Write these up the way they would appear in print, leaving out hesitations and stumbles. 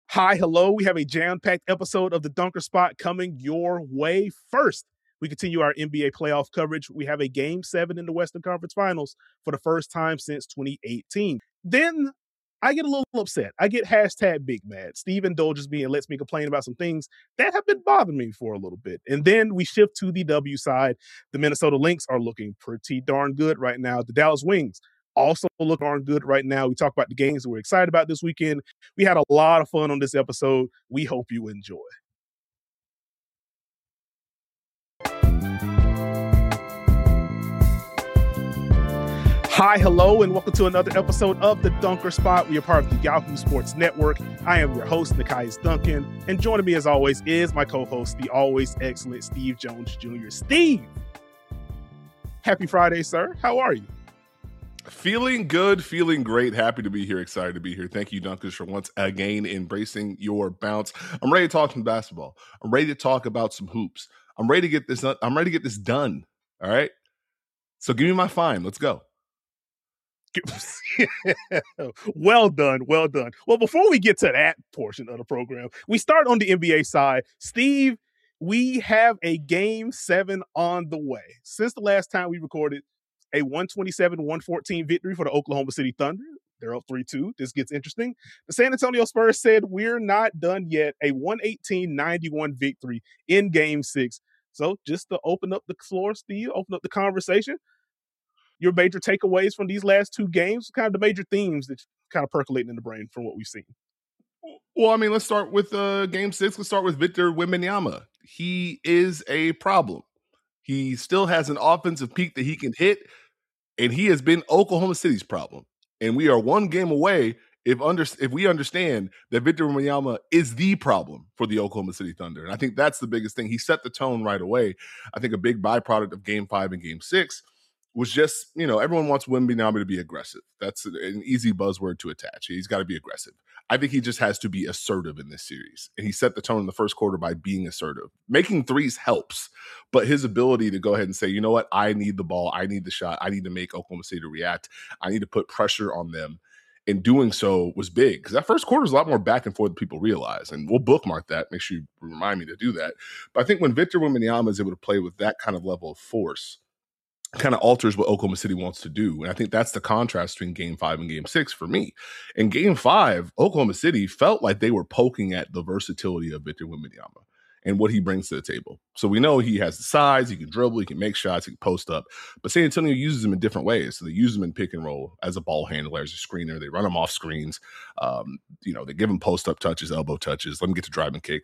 Hi, hello. We have a jam-packed episode of the Dunker Spot coming your way. First, we continue our NBA playoff coverage. We have a Game 7 in the Western Conference Finals for the first time since 2018. Then I get a little upset. I get hashtag big mad. Steve indulges me and lets me complain about some things that have been bothering me for a little bit. And then we shift to the W side. The Minnesota Lynx are looking pretty darn good right now. The Dallas Wings also look darn good right now. We talk about the games that we're excited about this weekend. We had a lot of fun on this episode. We hope you enjoy. Hi, hello, and welcome to another episode of the Dunker Spot. We are part of the Yahoo Sports Network. I am your host, Nekias Duncan, and joining me as always is my co-host, the always excellent Steve Jones Jr. Steve, happy Friday, sir. How are you? Feeling good, feeling great, happy to be here, excited to be here. Thank you, Dunkers, for once again embracing your bounce. I'm ready to talk some basketball. I'm ready to talk about some hoops. I'm ready to get this done. I'm ready to get this done. All right. So give me my fine. Let's go. Well done. Well done. Well, before we get to that portion of the program, we start on the NBA side. Steve, we have a Game 7 on the way. Since the last time we recorded, a 127-114 victory for the Oklahoma City Thunder. They're up 3-2. This gets interesting. The San Antonio Spurs said, we're not done yet. A 118-91 victory in Game 6. So just to open up the floor, Steve, open up the conversation, your major takeaways from these last two games, kind of the major themes that kind of percolating in the brain from what we've seen. Well, I mean, let's start with Game 6. Let's start with Victor Wembanyama. He is a problem. He still has an offensive peak that he can hit, and he has been Oklahoma City's problem. And we are one game away if we understand that Victor Wembanyama is the problem for the Oklahoma City Thunder. And I think that's the biggest thing. He set the tone right away. I think a big byproduct of Game 5 and Game 6 was just, everyone wants Wembanyama to be aggressive. That's an easy buzzword to attach. He's got to be aggressive. I think he just has to be assertive in this series. And he set the tone in the first quarter by being assertive. Making threes helps, but his ability to go ahead and say, you know what, I need the ball, I need the shot, I need to make Oklahoma City react, I need to put pressure on them. And doing so was big because that first quarter is a lot more back and forth than people realize. And we'll bookmark that. Make sure you remind me to do that. But I think when Victor Wembanyama is able to play with that kind of level of force, kind of alters what Oklahoma City wants to do. And I think that's the contrast between Game 5 and Game 6 for me. In Game 5, Oklahoma City felt like they were poking at the versatility of Victor Wembanyama and what he brings to the table. So we know he has the size, he can dribble, he can make shots, he can post up. But San Antonio uses him in different ways. So they use him in pick and roll as a ball handler, as a screener. They run him off screens. They give him post-up touches, elbow touches, let him get to drive and kick.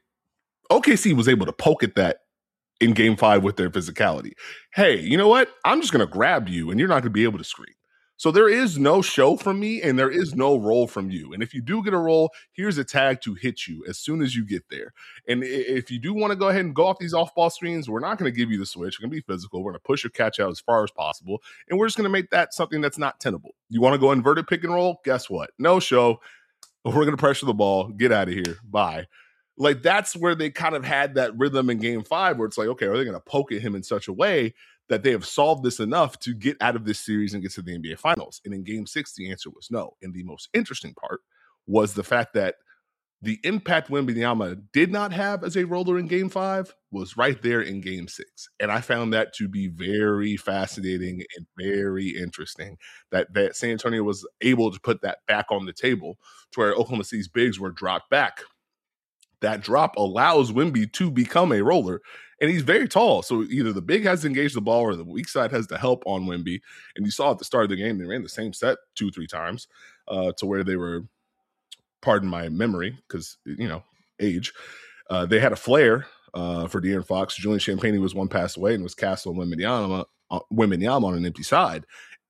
OKC was able to poke at that in Game 5 with their physicality. Hey, you know what? I'm just going to grab you and you're not going to be able to screen. So there is no show from me and there is no roll from you. And if you do get a roll, here's a tag to hit you as soon as you get there. And if you do want to go ahead and go off these off-ball screens, we're not going to give you the switch. We're going to be physical. We're going to push your catch out as far as possible. And we're just going to make that something that's not tenable. You want to go inverted pick and roll? Guess what? No show. We're going to pressure the ball. Get out of here. Bye. Like, that's where they kind of had that rhythm in Game 5 where it's like, okay, are they going to poke at him in such a way that they have solved this enough to get out of this series and get to the NBA Finals? And in Game 6, the answer was no. And the most interesting part was the fact that the impact Wembanyama did not have as a roller in Game 5 was right there in Game 6. And I found that to be very fascinating and very interesting that San Antonio was able to put that back on the table to where Oklahoma City's bigs were dropped back. That drop allows Wemby to become a roller, and he's very tall. So either the big has to engage the ball or the weak side has to help on Wemby. And you saw at the start of the game, they ran the same set 2-3 times to where they were, pardon my memory, because, age. They had a flare for De'Aaron Fox. Julian Champagnie was one pass away and was cast on Wembanyama on an empty side.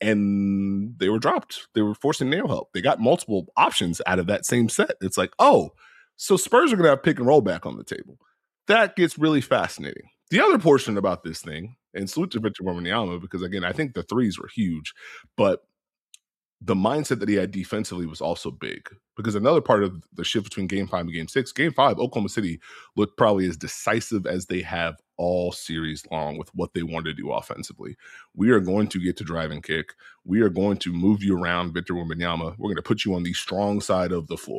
And they were dropped. They were forcing nail help. They got multiple options out of that same set. It's like, so Spurs are going to have pick and roll back on the table. That gets really fascinating. The other portion about this thing, and salute to Victor Wembanyama, because, again, I think the threes were huge, but the mindset that he had defensively was also big. Because another part of the shift between Game 5 and Game 6, Game 5, Oklahoma City looked probably as decisive as they have all series long with what they wanted to do offensively. We are going to get to drive and kick. We are going to move you around, Victor Wembanyama. We're going to put you on the strong side of the floor.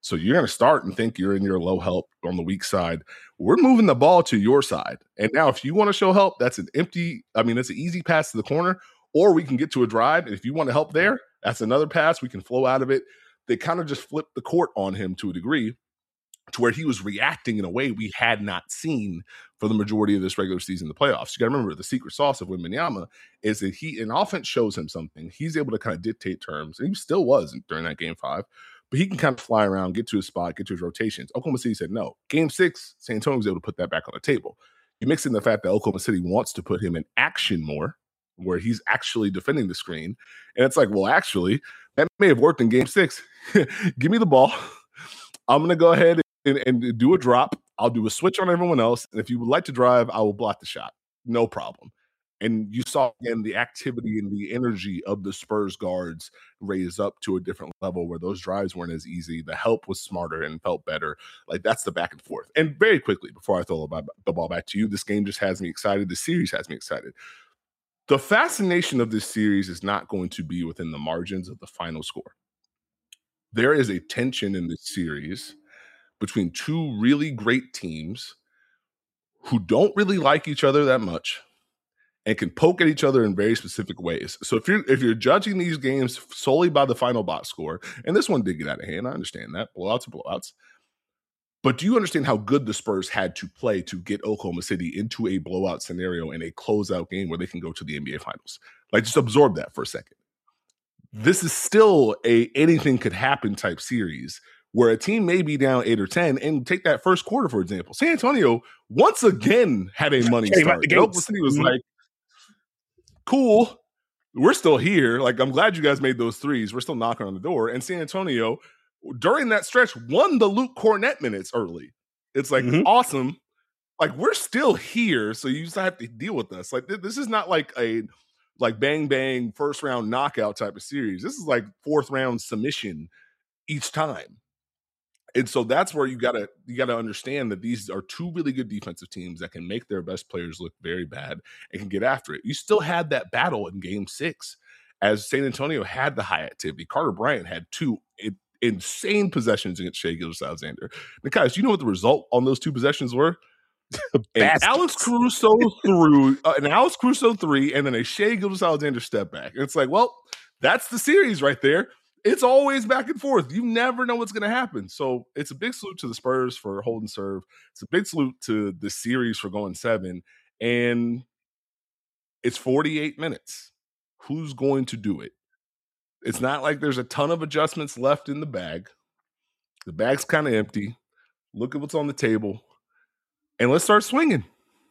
So you're going to start and think you're in your low help on the weak side. We're moving the ball to your side. And now if you want to show help, that's an easy pass to the corner, or we can get to a drive. And if you want to help there, that's another pass. We can flow out of it. They kind of just flipped the court on him to a degree, to where he was reacting in a way we had not seen for the majority of this regular season, the playoffs. You got to remember, the secret sauce of Wembanyama is that an offense shows him something. He's able to kind of dictate terms, and he still was during that game 5, but he can kind of fly around, get to his spot, get to his rotations. Oklahoma City said no. Game 6, San Antonio was able to put that back on the table. You mix in the fact that Oklahoma City wants to put him in action more, where he's actually defending the screen. And it's like, well, actually, that may have worked in game 6. Give me the ball. I'm going to go ahead and do a drop. I'll do a switch on everyone else. And if you would like to drive, I will block the shot. No problem. And you saw, again, the activity and the energy of the Spurs guards raised up to a different level, where those drives weren't as easy. The help was smarter and felt better. Like, that's the back and forth. And very quickly, before I throw the ball back to you, this game just has me excited. The series has me excited. The fascination of this series is not going to be within the margins of the final score. There is a tension in this series between two really great teams who don't really like each other that much and can poke at each other in very specific ways. So if you're judging these games solely by the final box score, and this one did get out of hand, I understand that, blowouts are blowouts, but do you understand how good the Spurs had to play to get Oklahoma City into a blowout scenario and a closeout game where they can go to the NBA Finals? Like, just absorb that for a second. This is still a anything could happen type series, where a team may be down 8 or 10, and take that first quarter, for example. San Antonio once again had a money start. Oklahoma City was like, cool, we're still here. Like, I'm glad you guys made those threes. We're still knocking on the door. And San Antonio, during that stretch, won the Luke Cornett minutes early. It's like, awesome. Like, we're still here, so you just have to deal with us. Like, this is not like a bang bang first round knockout type of series. This is like 4th round submission each time. And so that's where you gotta understand that these are two really good defensive teams that can make their best players look very bad and can get after it. You still had that battle in game 6, as San Antonio had the high activity. Carter Bryant had 2 insane possessions against Shai Gilgeous-Alexander. And guys, you know what the result on those 2 possessions were? Alex Caruso threw an Alex Caruso 3, and then a Shai Gilgeous-Alexander step back. And it's like, well, that's the series right there. It's always back and forth. You never know what's going to happen. So it's a big salute to the Spurs for holding serve. It's a big salute to the series for going 7. And it's 48 minutes. Who's going to do it? It's not like there's a ton of adjustments left in the bag. The bag's kind of empty. Look at what's on the table. And let's start swinging.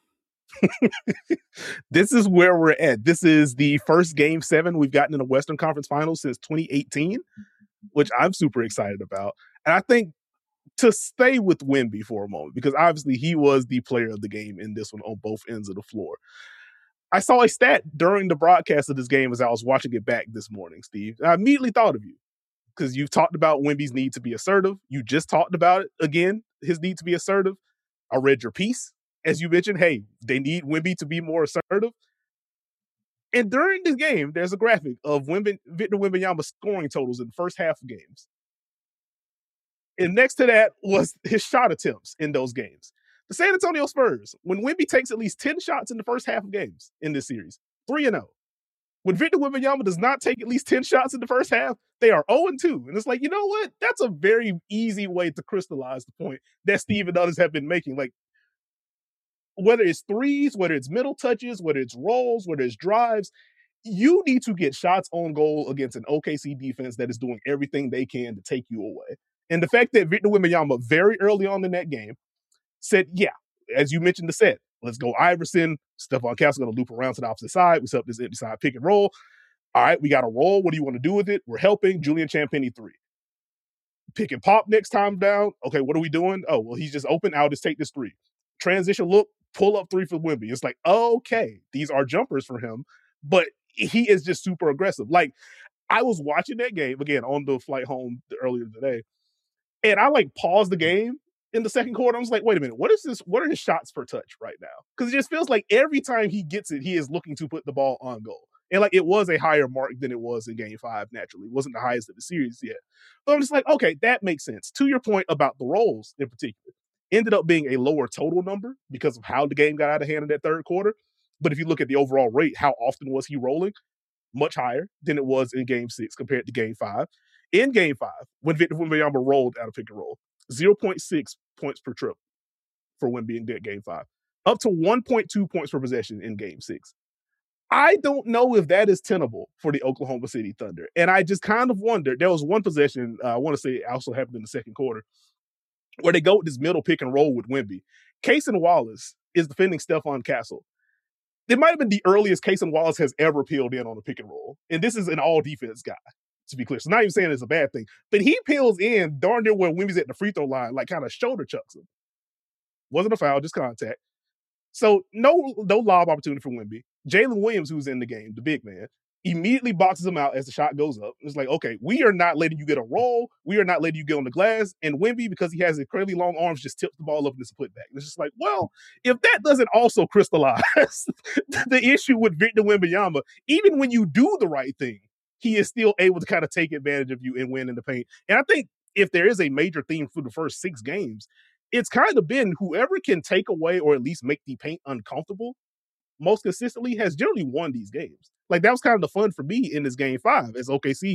This is where we're at. This is the first game 7 we've gotten in the Western Conference Finals since 2018, which I'm super excited about. And I think, to stay with Wemby for a moment, because obviously he was the player of the game in this one on both ends of the floor. I saw a stat during the broadcast of this game as I was watching it back this morning, Steve. I immediately thought of you, because you've talked about Wemby's need to be assertive. You just talked about it again, his need to be assertive. I read your piece. As you mentioned, hey, they need Wemby to be more assertive. And during this game, there's a graphic of Victor Wembanyama scoring totals in the first half of games. And next to that was his shot attempts in those games. The San Antonio Spurs, when Wemby takes at least 10 shots in the first half of games in this series, 3-0. When Victor Wembanyama does not take at least 10 shots in the first half, they are 0-2. And it's like, you know what? That's a very easy way to crystallize the point that Steve and others have been making. Like, whether it's threes, whether it's middle touches, whether it's rolls, whether it's drives, you need to get shots on goal against an OKC defense that is doing everything they can to take you away. And the fact that Victor Wembanyama very early on in that game said, yeah, as you mentioned the set, let's go Iverson. Stephon Castle going to loop around to the opposite side. We set up this empty side pick and roll. All right, we got a roll. What do you want to do with it? We're helping Julian Champagnie 3. Pick and pop next time down. Okay, what are we doing? Oh, well, he's just open. I'll just take this 3. Transition look, pull up 3 for Wemby. It's like, okay, these are jumpers for him, but he is just super aggressive. Like, I was watching that game again on the flight home earlier today, and I paused the game in the second quarter. I was like, wait a minute, what is this? What are his shots per touch right now? Because it just feels like every time he gets it, he is looking to put the ball on goal. And like it was a higher mark than it was in game 5, naturally. It wasn't the highest of the series yet. But I'm just like, okay, that makes sense. To your point about the roles in particular, ended up being a lower total number because of how the game got out of hand in that third quarter. But if you look at the overall rate, how often was he rolling? Much higher than it was in game 6 compared to game 5. In game 5, when Victor Wembanyama rolled out of pick and roll, 0.6 points per trip for Wemby in game 5, up to 1.2 points per possession in game 6. I don't know if that is tenable for the Oklahoma City Thunder. And I just kind of wonder. There was one possession, I want to say it also happened in the second quarter, where they go with this middle pick and roll with Wemby. Cason Wallace is defending Stephon Castle. It might have been the earliest Cason Wallace has ever peeled in on a pick and roll. And this is an all defense guy, to be clear. So not even saying it's a bad thing. But he peels in darn near where Wemby's at the free throw line, like kind of shoulder chucks him. Wasn't a foul, just contact. So no lob opportunity for Wemby. Jalen Williams, who's in the game, the big man, immediately boxes him out as the shot goes up. It's like, okay, we are not letting you get a roll. We are not letting you get on the glass. And Wemby, because he has incredibly long arms, just tips the ball up and it's a putback. It's just like, well, if that doesn't also crystallize the issue with Victor Wembanyama, even when you do the right thing, he is still able to kind of take advantage of you and win in the paint. And I think if there is a major theme through the first 6 games, it's kind of been whoever can take away or at least make the paint uncomfortable most consistently has generally won these games. Like that was kind of the fun for me in this game 5 as OKC.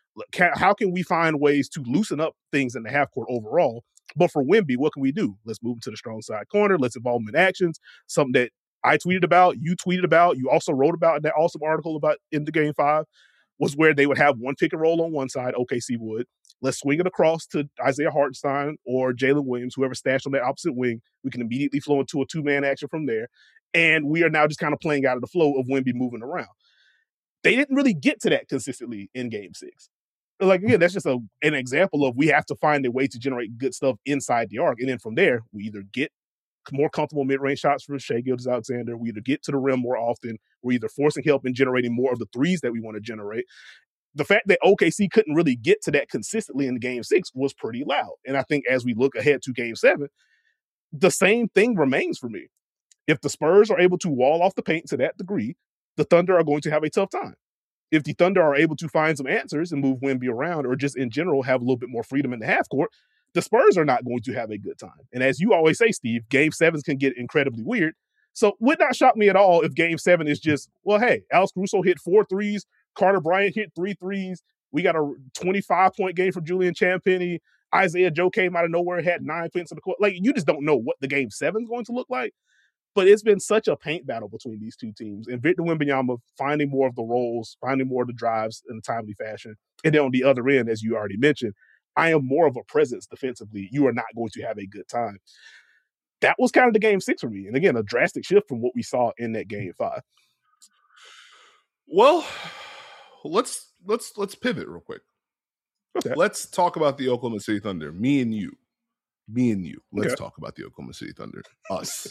How can we find ways to loosen up things in the half court overall? But for Wemby, what can we do? Let's move him to the strong side corner. Let's involve him in actions. Something that I tweeted about, you tweeted about, you also wrote about in that awesome article about in the game 5 was where they would have one pick and roll on one side, OKC would. Let's swing it across to Isaiah Hartenstein or Jalen Williams, whoever stashed on that opposite wing. We can immediately flow into a 2-man action from there. And we are now just kind of playing out of the flow of Wemby moving around. They didn't really get to that consistently in game 6. Like, again, that's just an example of we have to find a way to generate good stuff inside the arc. And then from there, we either get more comfortable mid-range shots for Shai Gilgeous-Alexander. We either get to the rim more often. We're either forcing help and generating more of the threes that we want to generate. The fact that OKC couldn't really get to that consistently in game 6 was pretty loud. And I think as we look ahead to game 7, the same thing remains for me. If the Spurs are able to wall off the paint to that degree, the Thunder are going to have a tough time. If the Thunder are able to find some answers and move Wemby around or just in general have a little bit more freedom in the half court, the Spurs are not going to have a good time. And as you always say, Steve, game 7s can get incredibly weird. So would not shock me at all if game 7 is just, well, hey, Alex Caruso hit 4 threes, Carter Bryant hit 3 threes. We got a 25-point game from Julian Champagnie. Isaiah Joe came out of nowhere, had 9 points in the court. Like, you just don't know what the game 7 is going to look like. But it's been such a paint battle between these two teams. And Victor Wembanyama finding more of the roles, finding more of the drives in a timely fashion. And then on the other end, as you already mentioned, I am more of a presence defensively. You are not going to have a good time. That was kind of the game 6 for me. And again, a drastic shift from what we saw in that game 5. Well, let's pivot real quick. Okay. Let's talk about the Oklahoma City Thunder. Me and you. Let's talk about the Oklahoma City Thunder. Us.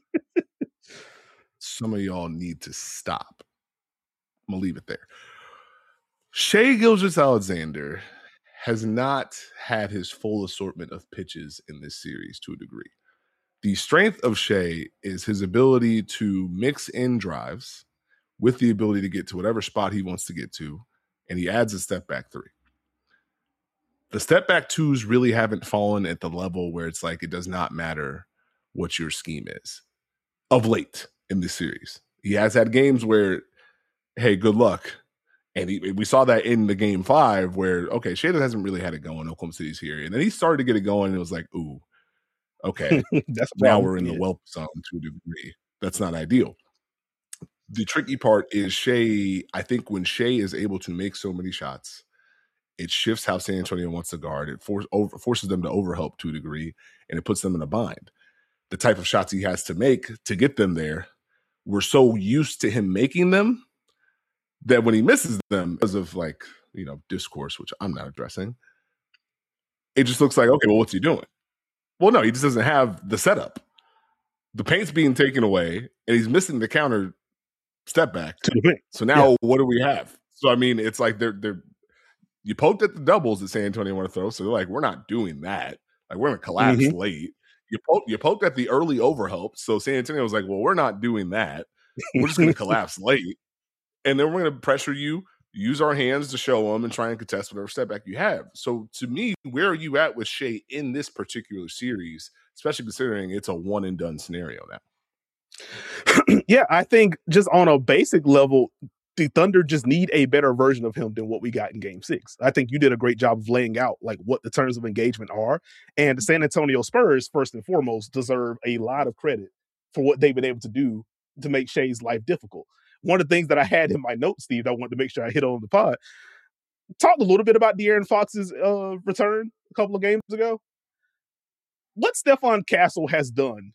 Some of y'all need to stop. I'm going to leave it there. Shai Gilgeous-Alexander has not had his full assortment of pitches in this series to a degree. The strength of Shai is his ability to mix in drives with the ability to get to whatever spot he wants to get to, and he adds a step back 3. The step back 2s really haven't fallen at the level where it's like it does not matter what your scheme is of late in this series. He has had games where, hey, good luck. And we saw that in the game 5 where, okay, Shai hasn't really had it going. Oklahoma City's here. And then he started to get it going and it was like, ooh, okay, now we're in the whelp zone to a degree. That's not ideal. The tricky part is Shai, I think when Shai is able to make so many shots, it shifts how San Antonio wants to guard. It forces them to overhelp to a degree, and it puts them in a bind. The type of shots he has to make to get them there, we're so used to him making them that when he misses them, because of discourse, which I'm not addressing, it just looks like, okay, well, what's he doing? Well, no, he just doesn't have the setup. The paint's being taken away, and he's missing the counter step back. So now what do we have? So, I mean, it's like they're you poked at the doubles that San Antonio want to throw, so they're like, we're not doing that. Like, we're going to collapse late. You poked at the early overhelp, so San Antonio was like, well, we're not doing that. We're just going to collapse late. and then we're going to pressure you, use our hands to show them, and try and contest whatever step back you have. So to me, where are you at with Shai in this particular series, especially considering it's a one and done scenario now? Yeah, I think just on a basic level, the Thunder just need a better version of him than what we got in Game 6. I think you did a great job of laying out like what the terms of engagement are. And the San Antonio Spurs, first and foremost, deserve a lot of credit for what they've been able to do to make Shai's life difficult. One of the things that I had in my notes, Steve, I wanted to make sure I hit on the pod, talked a little bit about De'Aaron Fox's return a couple of games ago. What Stephon Castle has done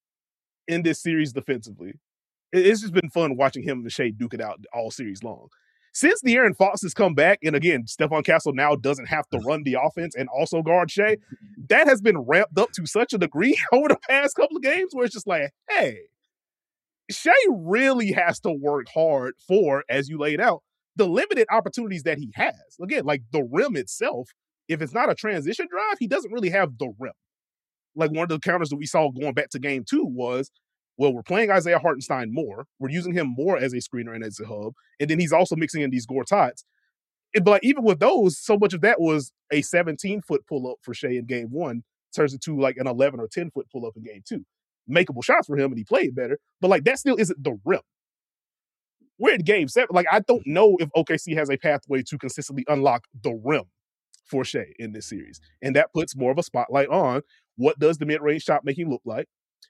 in this series defensively, it's just been fun watching him and Shai duke it out all series long. Since De'Aaron Fox has come back, and again, Stephon Castle now doesn't have to run the offense and also guard Shai, that has been ramped up to such a degree over the past couple of games where it's just like, hey, Shai really has to work hard for, as you laid out, the limited opportunities that he has. Again, like the rim itself, if it's not a transition drive, he doesn't really have the rim. Like one of the counters that we saw going back to game 2 was, well, we're playing Isaiah Hartenstein more. We're using him more as a screener and as a hub. And then he's also mixing in these Gortats. But even with those, so much of that was a 17-foot pull-up for Shai in game 1 turns into like an 11 or 10-foot pull-up in game 2. Makeable shots for him, and he played better. But like that still isn't the rim. We're in game 7. Like I don't know if OKC has a pathway to consistently unlock the rim for Shai in this series. And that puts more of a spotlight on what does the mid-range shot making look like.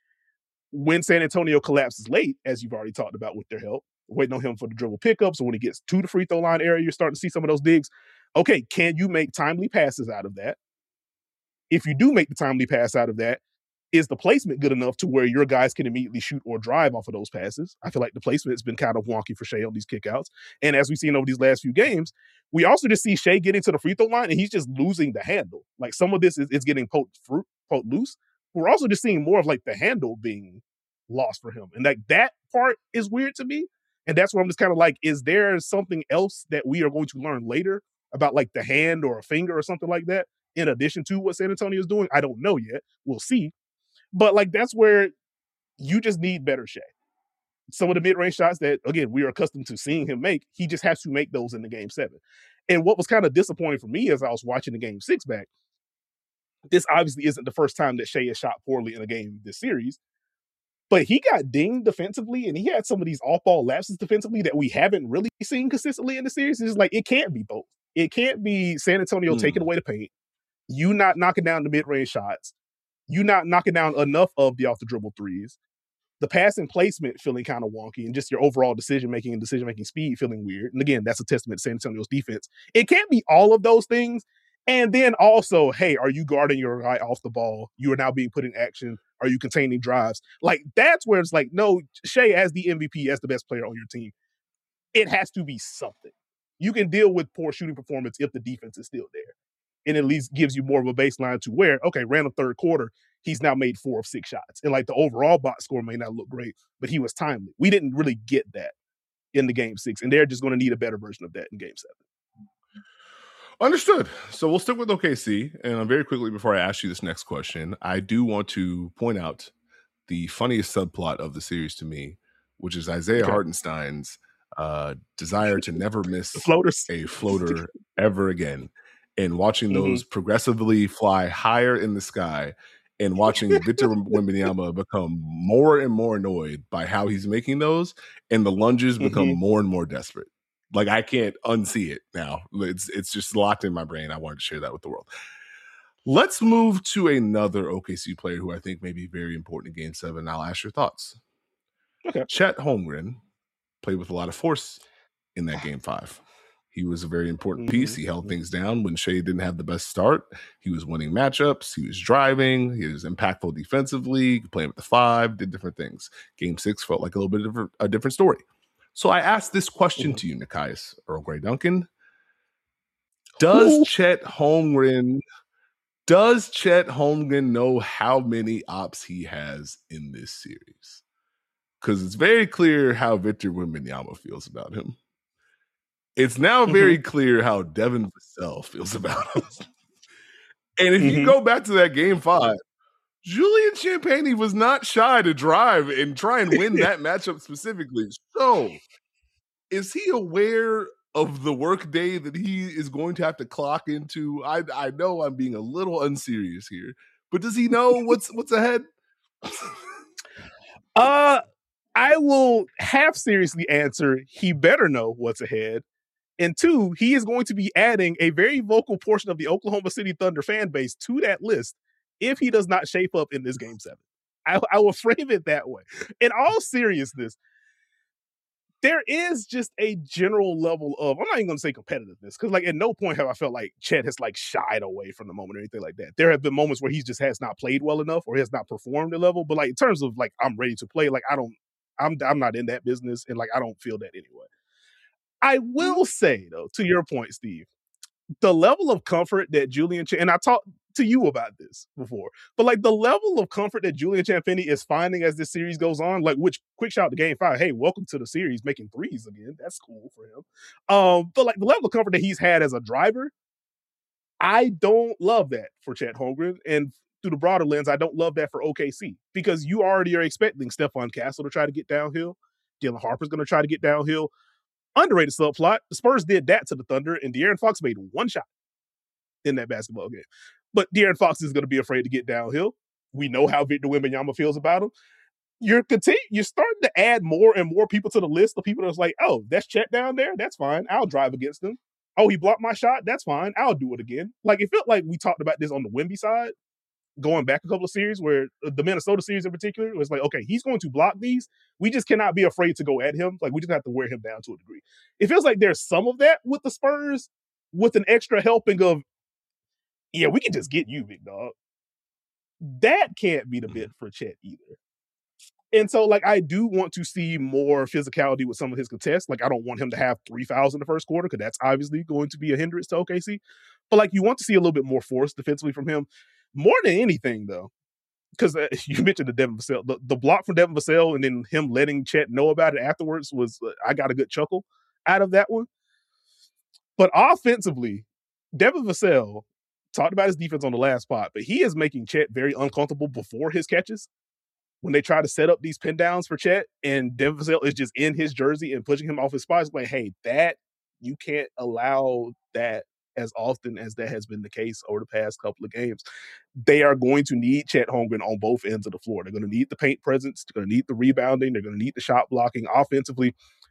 When San Antonio collapses late, as you've already talked about with their help, waiting on him for the dribble pickups, or when he gets to the free throw line area, you're starting to see some of those digs. Okay, can you make timely passes out of that? If you do make the timely pass out of that, is the placement good enough to where your guys can immediately shoot or drive off of those passes? I feel like the placement's been kind of wonky for Shai on these kickouts. And as we've seen over these last few games, we also just see Shai getting to the free throw line and he's just losing the handle. Like some of this is getting poked loose. We're also just seeing more of like the handle being lost for him. And like that part is weird to me. And that's where I'm just kind of like, is there something else that we are going to learn later about like the hand or a finger or something like that in addition to what San Antonio is doing? I don't know yet. We'll see. But like that's where you just need better Shai. Some of the mid-range shots that, again, we are accustomed to seeing him make, he just has to make those in the game 7. And what was kind of disappointing for me as I was watching the game 6 back, this obviously isn't the first time that Shai has shot poorly in a game this series, but he got dinged defensively and he had some of these off-ball lapses defensively that we haven't really seen consistently in the series. It's like, it can't be both. It can't be San Antonio taking away the paint, you not knocking down the mid-range shots, you not knocking down enough of the off-the-dribble threes, the passing placement feeling kind of wonky, and just your overall decision-making and decision-making speed feeling weird. And again, that's a testament to San Antonio's defense. It can't be all of those things. And then also, hey, are you guarding your guy off the ball? You are now being put in action. Are you containing drives? Like, that's where it's like, no, Shai as the MVP, as the best player on your team, it has to be something. You can deal with poor shooting performance if the defense is still there. And at least gives you more of a baseline to where, okay, random third quarter, he's now made 4 of 6 shots. And like the overall box score may not look great, but he was timely. We didn't really get that in the game 6, and they're just going to need a better version of that in game 7. Understood. So we'll stick with OKC. And very quickly, before I ask you this next question, I do want to point out the funniest subplot of the series to me, which is Isaiah Hartenstein's desire to never miss a floater ever again. And watching those progressively fly higher in the sky, and watching Victor Wembanyama become more and more annoyed by how he's making those, and the lunges become more and more desperate. Like, I can't unsee it now. It's just locked in my brain. I wanted to share that with the world. Let's move to another OKC player who I think may be very important in Game 7. I'll ask your thoughts. Okay. Chet Holmgren played with a lot of force in that Game 5. He was a very important piece. He held things down when Shai didn't have the best start. He was winning matchups. He was driving. He was impactful defensively, playing with the 5, did different things. Game 6 felt like a little bit of a different story. So I asked this question to you, Nekias Earl Grey Duncan. Does Chet Holmgren know how many ops he has in this series? Because it's very clear how Victor Wembanyama feels about him. It's now very clear how Devin Vassell feels about him. And if you go back to that Game 5, Julian Champagnie was not shy to drive and try and win that matchup specifically. So is he aware of the work day that he is going to have to clock into? I know I'm being a little unserious here, but does he know what's ahead? I will half seriously answer he better know what's ahead. And two, he is going to be adding a very vocal portion of the Oklahoma City Thunder fan base to that list if he does not shape up in this game 7. I will frame it that way. In all seriousness, there is just a general level of, I'm not even going to say competitiveness, because like at no point have I felt like Chet has like shied away from the moment or anything like that. There have been moments where he just has not played well enough or has not performed a level, but like in terms of like I'm ready to play, like I'm not in that business, and like I don't feel that anyway. I will say though, to your point, Steve, the level of comfort that Julian and I talked to you about this before, but like the level of comfort that Julian Champagnie is finding as this series goes on, like which quick shout to Game 5, hey, welcome to the series, making threes again. That's cool for him. But like the level of comfort that he's had as a driver, I don't love that for Chet Holmgren, and through the broader lens, I don't love that for OKC because you already are expecting Stephon Castle to try to get downhill. Dylan Harper's going to try to get downhill. Underrated subplot. The Spurs did that to the Thunder, and De'Aaron Fox made one shot in that basketball game. But De'Aaron Fox is going to be afraid to get downhill. We know how Victor Wembanyama feels about him. You're starting to add more and more people to the list of people that's like, oh, that's Chet down there? That's fine. I'll drive against him. Oh, he blocked my shot? That's fine. I'll do it again. Like, it felt like we talked about this on the Wemby side, going back a couple of series where the Minnesota series in particular was like, okay, he's going to block these. We just cannot be afraid to go at him. Like, we just have to wear him down to a degree. It feels like there's some of that with the Spurs with an extra helping of, yeah, we can just get you, big dog. That can't be the bit for Chet either. And so, like, I do want to see more physicality with some of his contests. Like, I don't want him to have 3 fouls in the first quarter because that's obviously going to be a hindrance to OKC. But, like, you want to see a little bit more force defensively from him. More than anything, though, because you mentioned the Devin Vassell. The block from Devin Vassell and then him letting Chet know about it afterwards was, I got a good chuckle out of that one. But offensively, Devin Vassell talked about his defense on the last spot, but he is making Chet very uncomfortable before his catches. When they try to set up these pin downs for Chet and Devin Vassell is just in his jersey and pushing him off his spot, it's like, hey, that you can't allow that as often as that has been the case over the past couple of games. They are going to need Chet Holmgren on both ends of the floor. They're going to need the paint presence. They're going to need the rebounding. They're going to need the shot blocking offensively.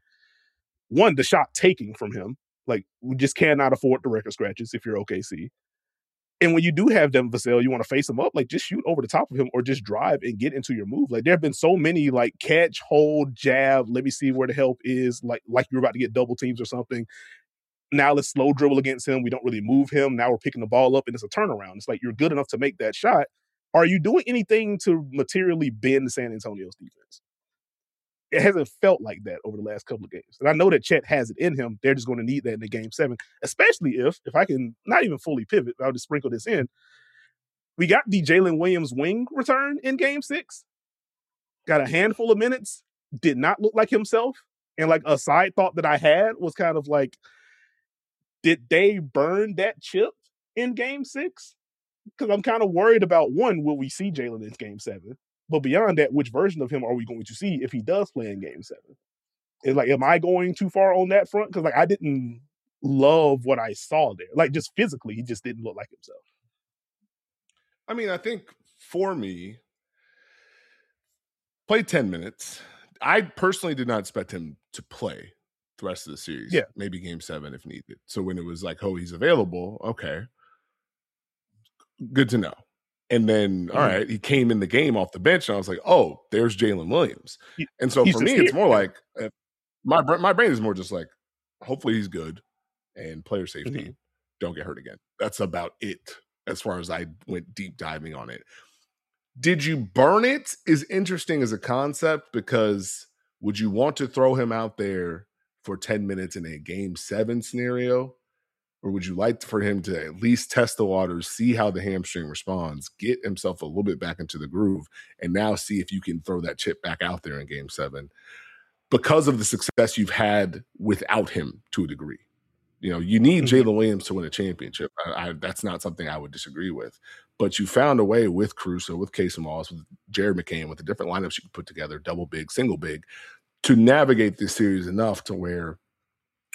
One, the shot taking from him. Like, we just cannot afford the record scratches if you're OKC. And when you do have Devin Vassell, you want to face him up, like just shoot over the top of him or just drive and get into your move. Like there have been so many like catch, hold, jab, let me see where the help is, like you're about to get double teams or something. Now let's slow dribble against him. We don't really move him. Now we're picking the ball up and it's a turnaround. It's like you're good enough to make that shot. Are you doing anything to materially bend San Antonio's defense? It hasn't felt like that over the last couple of games. And I know that Chet has it in him. They're just going to need that in the game 7, especially if I can not even fully pivot, I'll just sprinkle this in. We got the Jalen Williams wing return in game 6. Got a handful of minutes. Did not look like himself. And like a side thought that I had was kind of like, did they burn that chip in game 6? Because I'm kind of worried about, one, will we see Jalen in game 7? But beyond that, which version of him are we going to see if he does play in game 7? It's like, am I going too far on that front? Because like I didn't love what I saw there. Like just physically, he just didn't look like himself. I mean, I think for me, played 10 minutes. I personally did not expect him to play the rest of the series. Yeah. Maybe game 7 if needed. So when it was like, oh, he's available, okay. Good to know. And then, all right, he came in the game off the bench, and I was like, oh, there's Jalen Williams. And so for me, it's more like my brain is more just like, hopefully he's good and player safety, don't get hurt again. That's about it as far as I went deep diving on it. Did you burn it is interesting as a concept because would you want to throw him out there for 10 minutes in a game 7 scenario? Or would you like for him to at least test the waters, see how the hamstring responds, get himself a little bit back into the groove, and now see if you can throw that chip back out there in game 7 because of the success you've had without him to a degree? You know, you need Jalen Williams to win a championship. That's not something I would disagree with. But you found a way with Caruso, with Casey Moss, with Jared McCain, with the different lineups you could put together, double big, single big, to navigate this series enough to where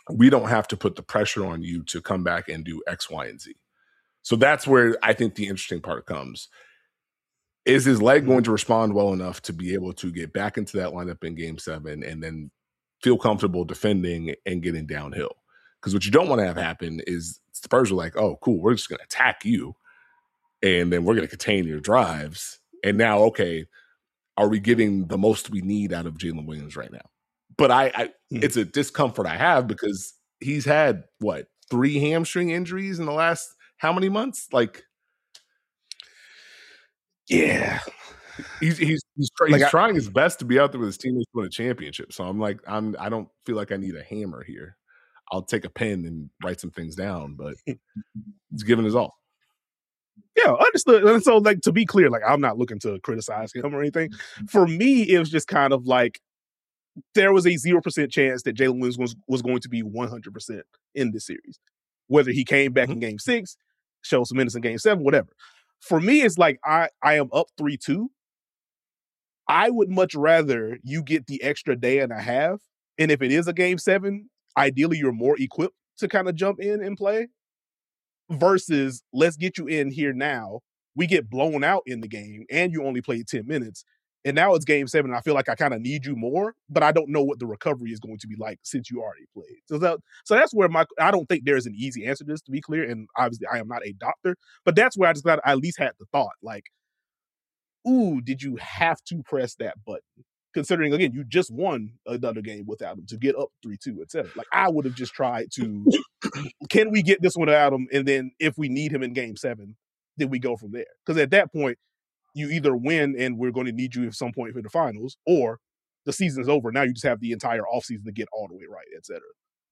we don't have to put the pressure on you to come back and do X, Y, and Z. So that's where I think the interesting part comes. Is his leg going to respond well enough to be able to get back into that lineup in game 7 and then feel comfortable defending and getting downhill? Because what you don't want to have happen is Spurs are like, oh, cool, we're just going to attack you, and then we're going to contain your drives. And now, okay, are we getting the most we need out of Jalen Williams right now? But it's a discomfort I have because he's had, 3 hamstring injuries in the last how many months? Like, yeah. He's trying his best to be out there with his teammates to win a championship. So I'm like, I don't feel like I need a hammer here. I'll take a pen and write some things down, but he's giving his all. Yeah, understood. And so, like, to be clear, like, I'm not looking to criticize him or anything. For me, it was just kind of like there was a 0% chance that Jalen Williams was going to be 100% in this series. Whether he came back in game 6, showed some minutes in game 7, whatever. For me, it's like I am up 3-2. I would much rather you get the extra day and a half. And if it is a game 7, ideally you're more equipped to kind of jump in and play versus let's get you in here now. We get blown out in the game and you only played 10 minutes. And now it's game 7. And I feel like I kind of need you more, but I don't know what the recovery is going to be like since you already played. So that's where I don't think there's an easy answer to this, to be clear. And obviously I am not a doctor, but that's where I just got, I at least had the thought like, ooh, did you have to press that button? Considering, again, you just won another game without him to get up 3-2, et cetera. Like, I would have just tried to, can we get this one without him? And then if we need him in game 7, then we go from there. Because at that point, you either win and we're going to need you at some point for the finals, or the season's over. Now you just have the entire offseason to get all the way right, et cetera.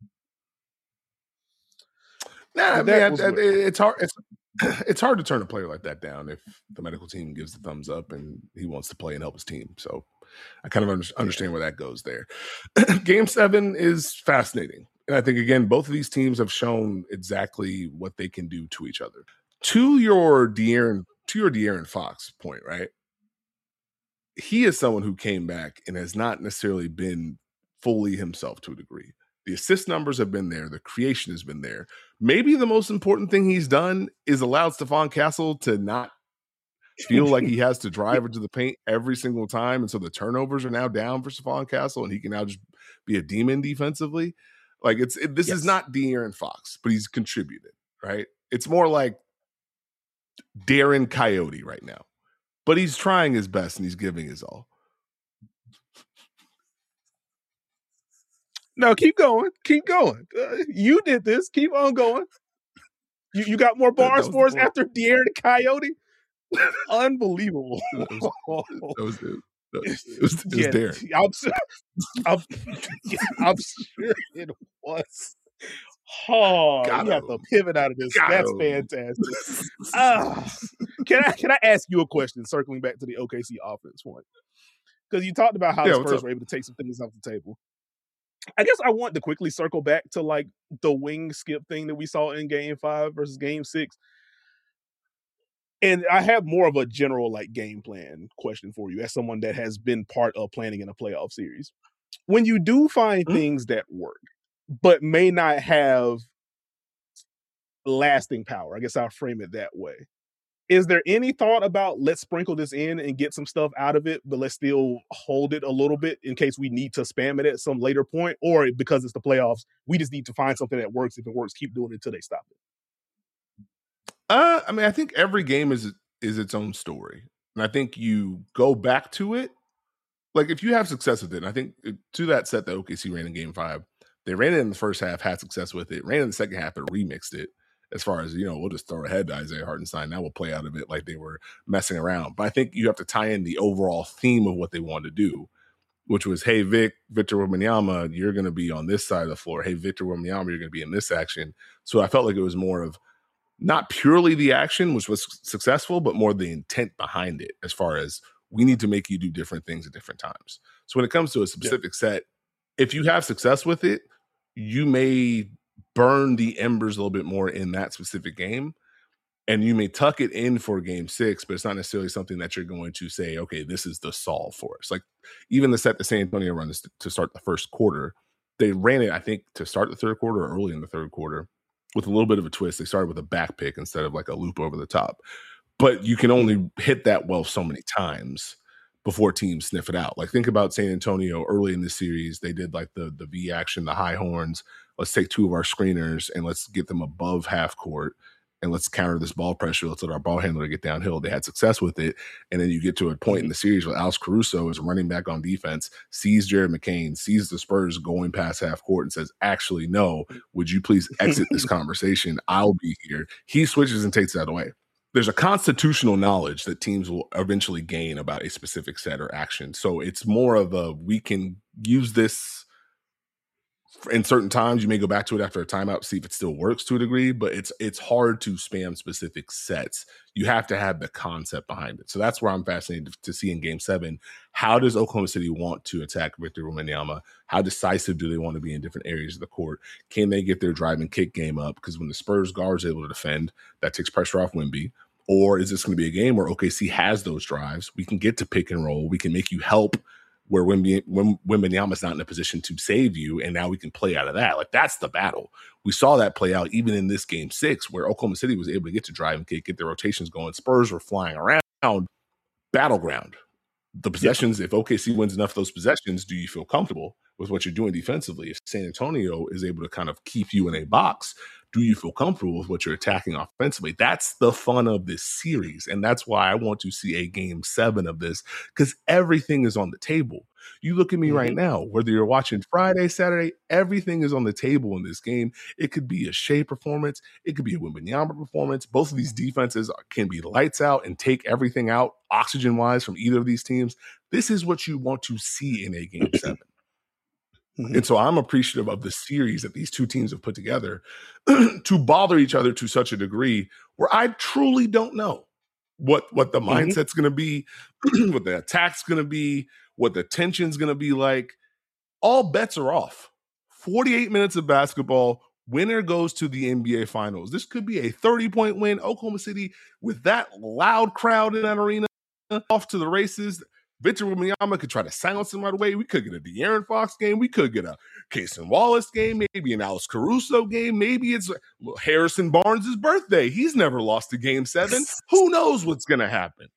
Nah, man, it's hard. It's hard to turn a player like that down if the medical team gives the thumbs up and he wants to play and help his team. So I kind of understand where that goes there. Game 7 is fascinating. And I think, again, both of these teams have shown exactly what they can do to each other. To your De'Aaron Fox point, right? He is someone who came back and has not necessarily been fully himself to a degree. The assist numbers have been there. The creation has been there. Maybe the most important thing he's done is allowed Stephon Castle to not feel like he has to drive into the paint every single time. And so the turnovers are now down for Stephon Castle, and he can now just be a demon defensively. Like this is not De'Aaron Fox, but he's contributed, right? It's more like Darren Coyote right now, but he's trying his best and he's giving his all. No, keep going. Keep going. You did this. Keep on going. You got more bars for us after De'Aaron Coyote? Unbelievable. That was it. It was Darren. I'm sure it was. Oh, you have to pivot out of this. That's fantastic. Can I ask you a question, circling back to the OKC offense point? Because you talked about how the Spurs were able to take some things off the table. I guess I want to quickly circle back to like the wing skip thing that we saw in game 5 versus game 6. And I have more of a general like game plan question for you as someone that has been part of planning in a playoff series. When you do find things that work, but may not have lasting power, I guess I'll frame it that way. Is there any thought about let's sprinkle this in and get some stuff out of it, but let's still hold it a little bit in case we need to spam it at some later point? Or because it's the playoffs, we just need to find something that works. If it works, keep doing it until they stop it. I mean, I think every game is its own story. And I think you go back to it. Like if you have success with it, and I think to that set that OKC ran in game 5, they ran it in the first half, had success with it, ran in the second half, and remixed it. As far as, we'll just throw ahead to Isaiah Hartenstein. Now we'll play out of it like they were messing around. But I think you have to tie in the overall theme of what they wanted to do, which was, hey, Victor Wembanyama, you're going to be on this side of the floor. Hey, Victor Wembanyama, you're going to be in this action. So I felt like it was more of not purely the action, which was successful, but more the intent behind it as far as we need to make you do different things at different times. So when it comes to a specific set, if you have success with it, you may burn the embers a little bit more in that specific game, and you may tuck it in for game 6, but it's not necessarily something that you're going to say, okay, this is the solve for us. Like even the set that San Antonio runs to start the first quarter, They ran it, I think, to start the third quarter or early in the third quarter with a little bit of a twist. They started with a back pick instead of like a loop over the top. But you can only hit that well so many times before teams sniff it out. Like, think about San Antonio early in the series. They did like the V action, the high horns. Let's take two of our screeners and let's get them above half court and let's counter this ball pressure. Let's let our ball handler get downhill. They had success with it. And then you get to a point in the series where Alex Caruso is running back on defense, sees Jared McCain, sees the Spurs going past half court and says, actually, no, would you please exit this conversation? I'll be here. He switches and takes that away. There's a constitutional knowledge that teams will eventually gain about a specific set or action. So it's more of a, we can use this in certain times. You may go back to it after a timeout, see if it still works to a degree, but it's hard to spam specific sets. You have to have the concept behind it. So that's where I'm fascinated to see in Game 7. How does Oklahoma City want to attack Victor Wembanyama? How decisive do they want to be in different areas of the court? Can they get their drive and kick game up? Because when the Spurs guard is able to defend, that takes pressure off Wemby. Or is this going to be a game where OKC has those drives? We can get to pick and roll. We can make you help where Wembanyama's not in a position to save you, and now we can play out of that. Like, that's the battle. We saw that play out even in this Game 6, where Oklahoma City was able to get to drive and kick, get their rotations going. Spurs were flying around. Battleground. The possessions, if OKC wins enough of those possessions, do you feel comfortable with what you're doing defensively? If San Antonio is able to kind of keep you in a box, do you feel comfortable with what you're attacking offensively? That's the fun of this series. And that's why I want to see a Game 7 of this, because everything is on the table. You look at me right now, whether you're watching Friday, Saturday, everything is on the table in this game. It could be a Shea performance. It could be a Wembanyama performance. Both of these defenses can be lights out and take everything out oxygen-wise from either of these teams. This is what you want to see in a Game 7. And so I'm appreciative of the series that these two teams have put together to bother each other to such a degree where I truly don't know what the mindset's going to be, what the attack's going to be, what the tension's going to be like. All bets are off. 48 minutes of basketball. Winner goes to the NBA Finals. This could be a 30-point win. Oklahoma City, with that loud crowd in that arena, off to the races. Victor Wembanyama could try to silence him right away. We could get a De'Aaron Fox game. We could get a Cason Wallace game, maybe an Alex Caruso game. Maybe it's Harrison Barnes' birthday. He's never lost a Game 7. Who knows what's going to happen?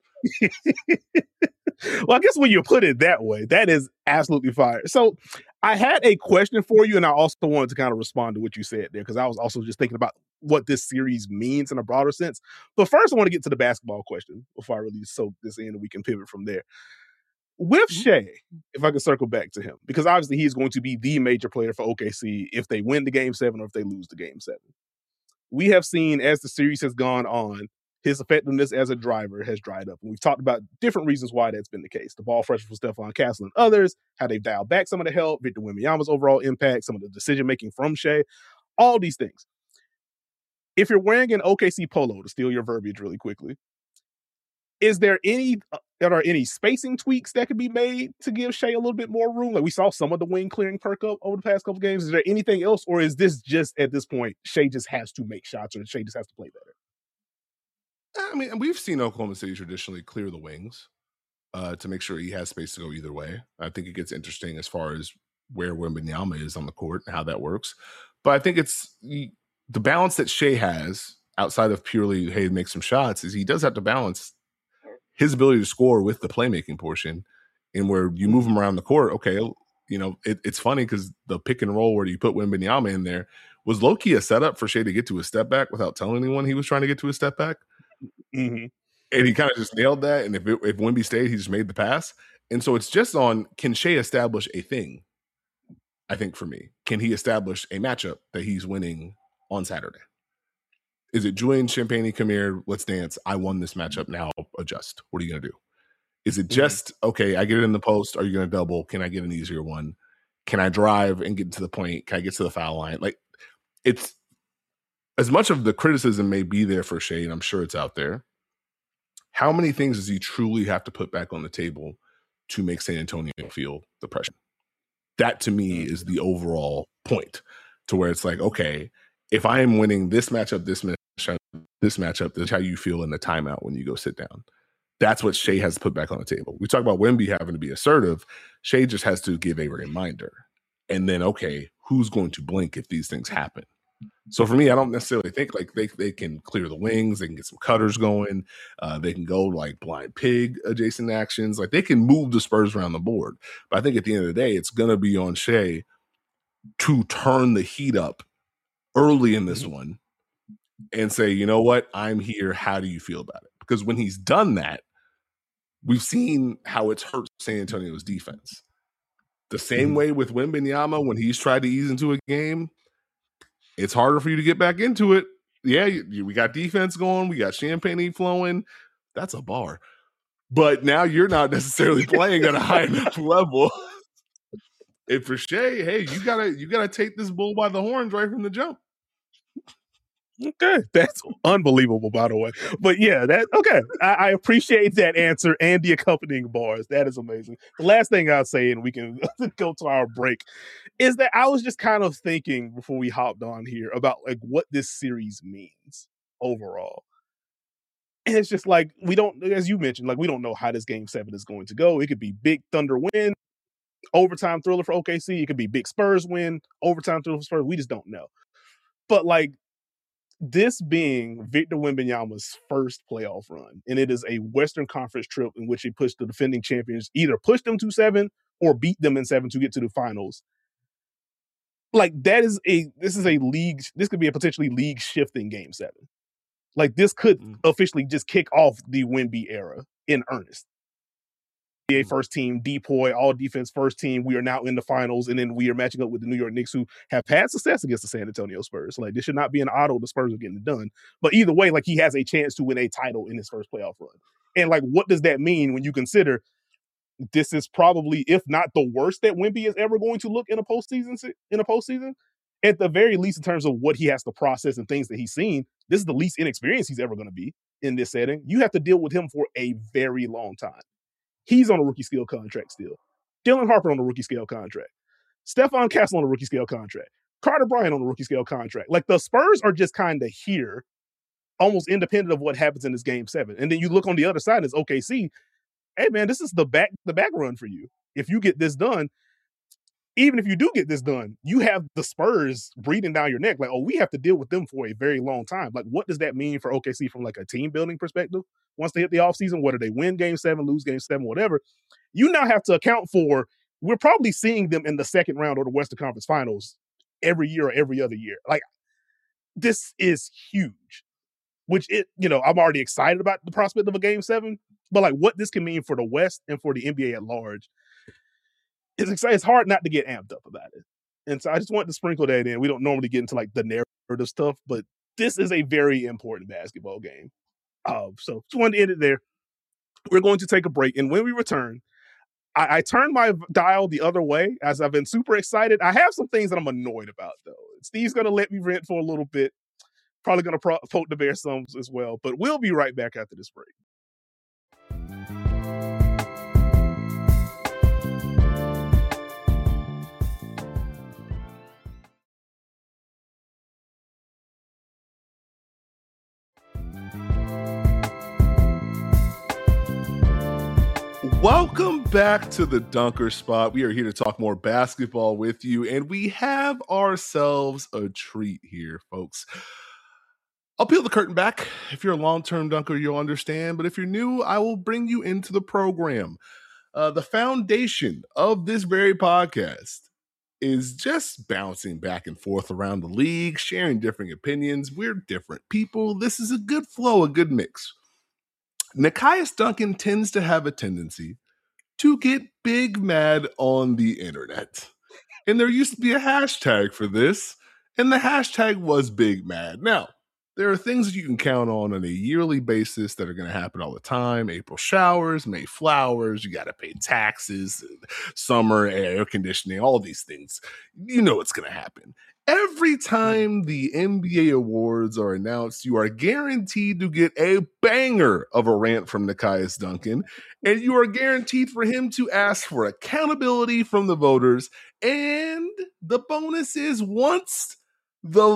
Well, I guess when you put it that way, that is absolutely fire. So I had a question for you, and I also wanted to kind of respond to what you said there, because I was also just thinking about what this series means in a broader sense. But first, I want to get to the basketball question before I really soak this in, and we can pivot from there. With Shea, if I can circle back to him, because obviously he's going to be the major player for OKC if they win the Game 7 or if they lose the Game 7. We have seen, as the series has gone on, his effectiveness as a driver has dried up. And we've talked about different reasons why that's been the case. The ball pressure from Stephon Castle and others, how they've dialed back some of the help, Victor Wembanyama's overall impact, some of the decision-making from Shea, all these things. If you're wearing an OKC polo, to steal your verbiage really quickly, are there any spacing tweaks that could be made to give Shea a little bit more room? Like, we saw some of the wing clearing perk up over the past couple games. Is there anything else, or is this just, at this point, Shea just has to make shots, or Shea just has to play better? I mean, we've seen Oklahoma City traditionally clear the wings to make sure he has space to go either way. I think it gets interesting as far as where Wembanyama is on the court and how that works. But I think it's the balance that Shea has outside of purely, hey, make some shots, is he does have to balance his ability to score with the playmaking portion, and where you move him around the court. Okay, you know, it's funny because the pick and roll where you put Wembanyama in there was low-key a setup for Shea to get to his step back without telling anyone he was trying to get to his step back. And he kind of just nailed that. And if Wemby stayed, he just made the pass. And so it's just on, can Shea establish a thing? I think for me, can he establish a matchup that he's winning on Saturday? Is it Julian Champagnie, come here, let's dance. I won this matchup, now adjust. What are you going to do? Is it just, okay, I get it in the post. Are you going to double? Can I get an easier one? Can I drive and get to the point? Can I get to the foul line? Like, it's, as much of the criticism may be there for Shea, and I'm sure it's out there, how many things does he truly have to put back on the table to make San Antonio feel the pressure? That, to me, is the overall point, to where it's like, okay, if I am winning this matchup, this matchup, that's how you feel in the timeout when you go sit down. That's what Shea has to put back on the table. We talk about Wemby having to be assertive. Shea just has to give a reminder. And then, okay, who's going to blink if these things happen? So for me, I don't necessarily think like they can clear the wings, they can get some cutters going, they can go like blind pig adjacent actions, like they can move the Spurs around the board. But I think at the end of the day, it's gonna be on Shai to turn the heat up early in this one and say, you know what, I'm here. How do you feel about it? Because when he's done that, we've seen how it's hurt San Antonio's defense. The same way with Wembanyama when he's tried to ease into a game. It's harder for you to get back into it. Yeah, we got defense going. We got champagne flowing. That's a bar. But now you're not necessarily playing at a high enough level. And for Shai, hey, you gotta take this bull by the horns right from the jump. Okay, that's unbelievable, by the way. But yeah, I appreciate that answer and the accompanying bars. That is amazing. The last thing I'll say, and we can go to our break, is that I was just kind of thinking before we hopped on here about like what this series means overall. And it's just like, we don't, as you mentioned, like we don't know how this game 7 is going to go. It could be big Thunder win, overtime thriller for OKC. It could be big Spurs win, overtime thriller for Spurs. We just don't know. But like, this being Victor Wembanyama's first playoff run, and it is a Western Conference trip in which he pushed the defending champions, either pushed them to 7 or beat them in 7 to get to the finals. Like this could be a potentially league shifting game 7. Like this could officially just kick off the Wemby era in earnest. NBA first team, DPOY, all defense first team. We are now in the finals, and then we are matching up with the New York Knicks, who have had success against the San Antonio Spurs. Like this should not be an auto. The Spurs are getting it done, but either way, like he has a chance to win a title in his first playoff run. And like, what does that mean when you consider this is probably, if not the worst that Wemby is ever going to look in a postseason? At the very least, in terms of what he has to process and things that he's seen, this is the least inexperienced he's ever going to be in this setting. You have to deal with him for a very long time. He's on a rookie scale contract still. Dylan Harper on a rookie scale contract. Stephon Castle on a rookie scale contract. Carter Bryant on a rookie scale contract. Like the Spurs are just kind of here, almost independent of what happens in this game 7. And then you look on the other side, it's OKC. Hey man, this is the back run for you. If you get this done, even if you do get this done, you have the Spurs breathing down your neck. Like, oh, we have to deal with them for a very long time. Like, what does that mean for OKC from like a team building perspective? Once they hit the offseason, whether they win game 7, lose game 7, whatever, you now have to account for, we're probably seeing them in the second round of the Western Conference Finals every year or every other year. Like, this is huge, which I'm already excited about the prospect of a game 7, but like what this can mean for the West and for the NBA at large, it's hard not to get amped up about it. And so I just want to sprinkle that in. We don't normally get into like the narrative stuff, but this is a very important basketball game. So just wanted to end it there. We're going to take a break. And when we return, I turned my dial the other way as I've been super excited. I have some things that I'm annoyed about, though. Steve's going to let me rant for a little bit. Probably going to poke the bear some as well. But we'll be right back after this break. Welcome back to the Dunker Spot. We are here to talk more basketball with you, and we have ourselves a treat here, folks. I'll peel the curtain back. If you're a long-term dunker, you'll understand, but if you're new, I will bring you into the program. The foundation of this very podcast is just bouncing back and forth around the league, sharing different opinions. We're different people. This is a good flow, a good mix. Nekias Duncan tends to have a tendency to get big mad on the internet. And there used to be a hashtag for this, and the hashtag was big mad. Now, there are things that you can count on a yearly basis that are going to happen all the time. April showers, May flowers, you got to pay taxes, summer air conditioning, all these things. You know what's going to happen. Every time the NBA awards are announced, you are guaranteed to get a banger of a rant from Nekias Duncan, and you are guaranteed for him to ask for accountability from the voters. And the bonus is, once the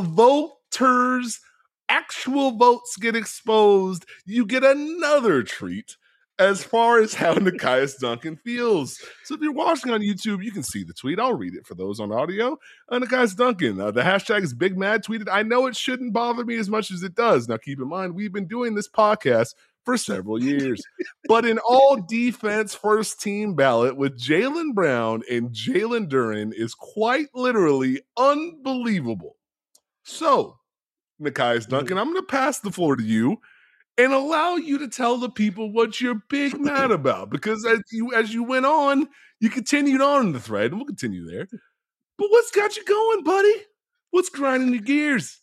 voters' actual votes get exposed, you get another treat. as far as how Nekias Duncan feels. So if you're watching on YouTube, you can see the tweet. I'll read it for those on audio. Nekias Duncan, the hashtag is Big Mad, tweeted, "I know it shouldn't bother me as much as it does. Now keep in mind, we've been doing this podcast for several years. But an all-defense first-team ballot with Jaylen Brown and Jalen Duren is quite literally unbelievable. So, Nekias Duncan, I'm going to pass the floor to you and allow you to tell the people what you're big mad about. Because as you went on, you continued on in the thread, and we'll continue there. But what's got you going, buddy? What's grinding your gears?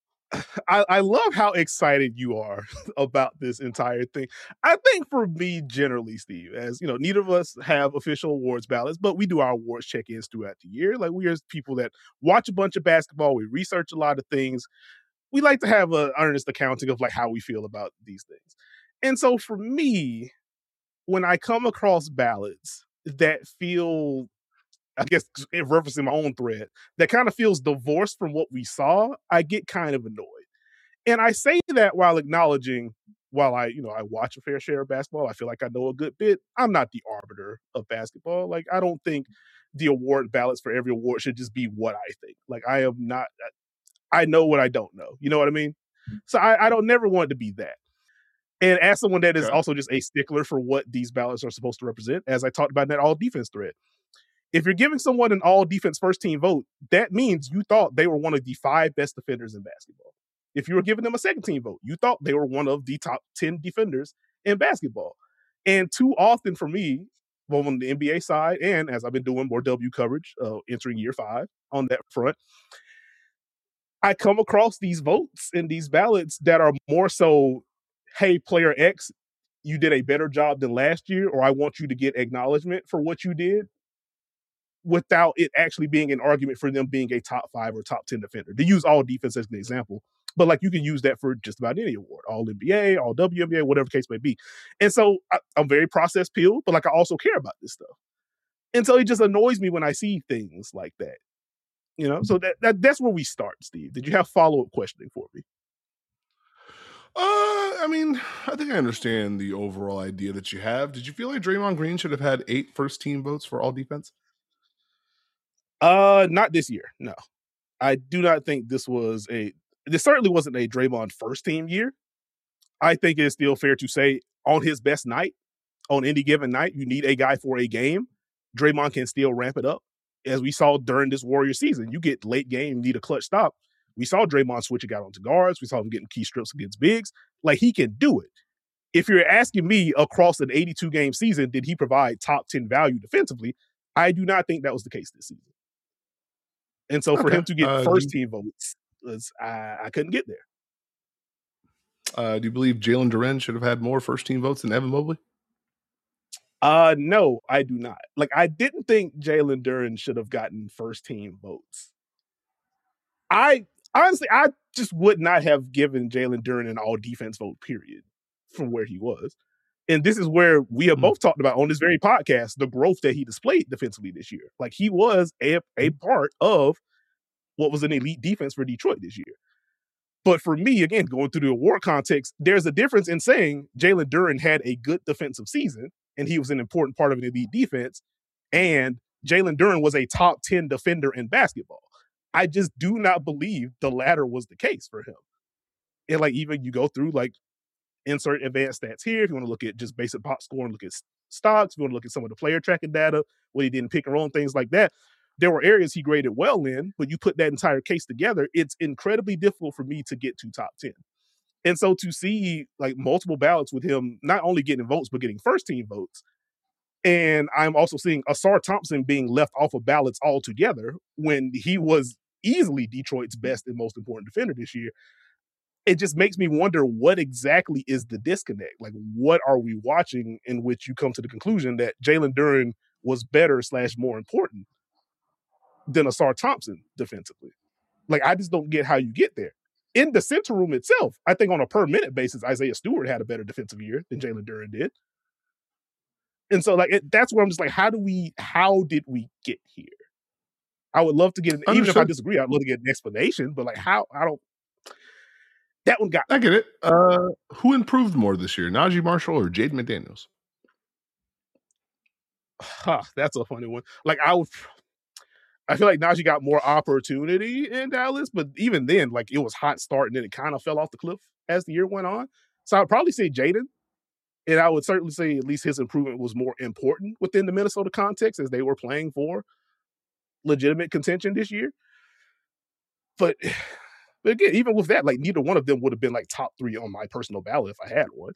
I love how excited you are about this entire thing. I think for me, generally, Steve, as you know, neither of us have official awards ballots, but we do our awards check-ins throughout the year. Like, we are people that watch a bunch of basketball, we research a lot of things. We like to have an earnest accounting of like how we feel about these things. And so for me, when I come across ballots that feel, I guess, referencing my own thread, that kind of feels divorced from what we saw, I get kind of annoyed. And I say that while acknowledging, while I watch a fair share of basketball, I feel like I know a good bit. I'm not the arbiter of basketball. Like, I don't think the award ballots for every award should just be what I think. Like, I am not, I know what I don't know. You know what I mean? So I don't never want it to be that. And as someone that is also just a stickler for what these ballots are supposed to represent, as I talked about in that all defense thread, if you're giving someone an all defense first team vote, that means you thought they were one of the 5 best defenders in basketball. If you were giving them a second team vote, you thought they were one of the top 10 defenders in basketball. And too often for me, both on the NBA side and as I've been doing more W coverage, entering year 5 on that front, I come across these votes and these ballots that are more so, hey, player X, you did a better job than last year, or I want you to get acknowledgement for what you did, without it actually being an argument for them being a top 5 or top 10 defender. To use all defense as an example, but like you can use that for just about any award, all NBA, all WNBA, whatever the case may be. And so I'm very process peeled, but like I also care about this stuff. And so it just annoys me when I see things like that. You know, so that's where we start, Steve. Did you have follow-up questioning for me? I mean, I think I understand the overall idea that you have. Did you feel like Draymond Green should have had 8 first-team votes for all defense? Not this year, no. I do not think this certainly wasn't a Draymond first-team year. I think it is still fair to say on his best night, on any given night, you need a guy for a game. Draymond can still ramp it up. As we saw during this Warrior season, you get late game, need a clutch stop. We saw Draymond switching out onto guards. We saw him getting key strips against bigs. Like, he can do it. If you're asking me across an 82-game season, did he provide top 10 value defensively? I do not think that was the case this season. And so for him to get first-team votes, I couldn't get there. Do you believe Jalen Duren should have had more first-team votes than Evan Mobley? No, I do not. Like, I didn't think Jalen Duren should have gotten first-team votes. I just would not have given Jalen Duren an all-defense vote, period, from where he was. And this is where we have both talked about on this very podcast, the growth that he displayed defensively this year. Like, he was a part of what was an elite defense for Detroit this year. But for me, again, going through the award context, there's a difference in saying Jalen Duren had a good defensive season and he was an important part of an elite defense, and Jalen Duren was a top 10 defender in basketball. I just do not believe the latter was the case for him. And like, even you go through, like, insert advanced stats here. If you want to look at just basic box score and look at stocks, if you want to look at some of the player tracking data, what he did in pick and roll and things like that, there were areas he graded well in, but you put that entire case together, it's incredibly difficult for me to get to top 10. And so to see like multiple ballots with him not only getting votes, but getting first team votes, and I'm also seeing Ausar Thompson being left off of ballots altogether when he was easily Detroit's best and most important defender this year, it just makes me wonder what exactly is the disconnect. Like, what are we watching in which you come to the conclusion that Jalen Duren was better / more important than Ausar Thompson defensively? Like, I just don't get how you get there. In the center room itself, I think on a per minute basis, Isaiah Stewart had a better defensive year than Jalen Duren did. And so, like, that's where I'm just like, how did we get here? I would love to get even if I disagree, I'd love to get an explanation, but like, that one got me. I get it. Who improved more this year, Najee Marshall or Jaden McDaniels? That's a funny one. Like I feel like Najee got more opportunity in Dallas, but even then, like it was hot start and then it kind of fell off the cliff as the year went on. So I'd probably say Jaden. And I would certainly say at least his improvement was more important within the Minnesota context as they were playing for legitimate contention this year. But again, even with that, like neither one of them would have been like top 3 on my personal ballot if I had one.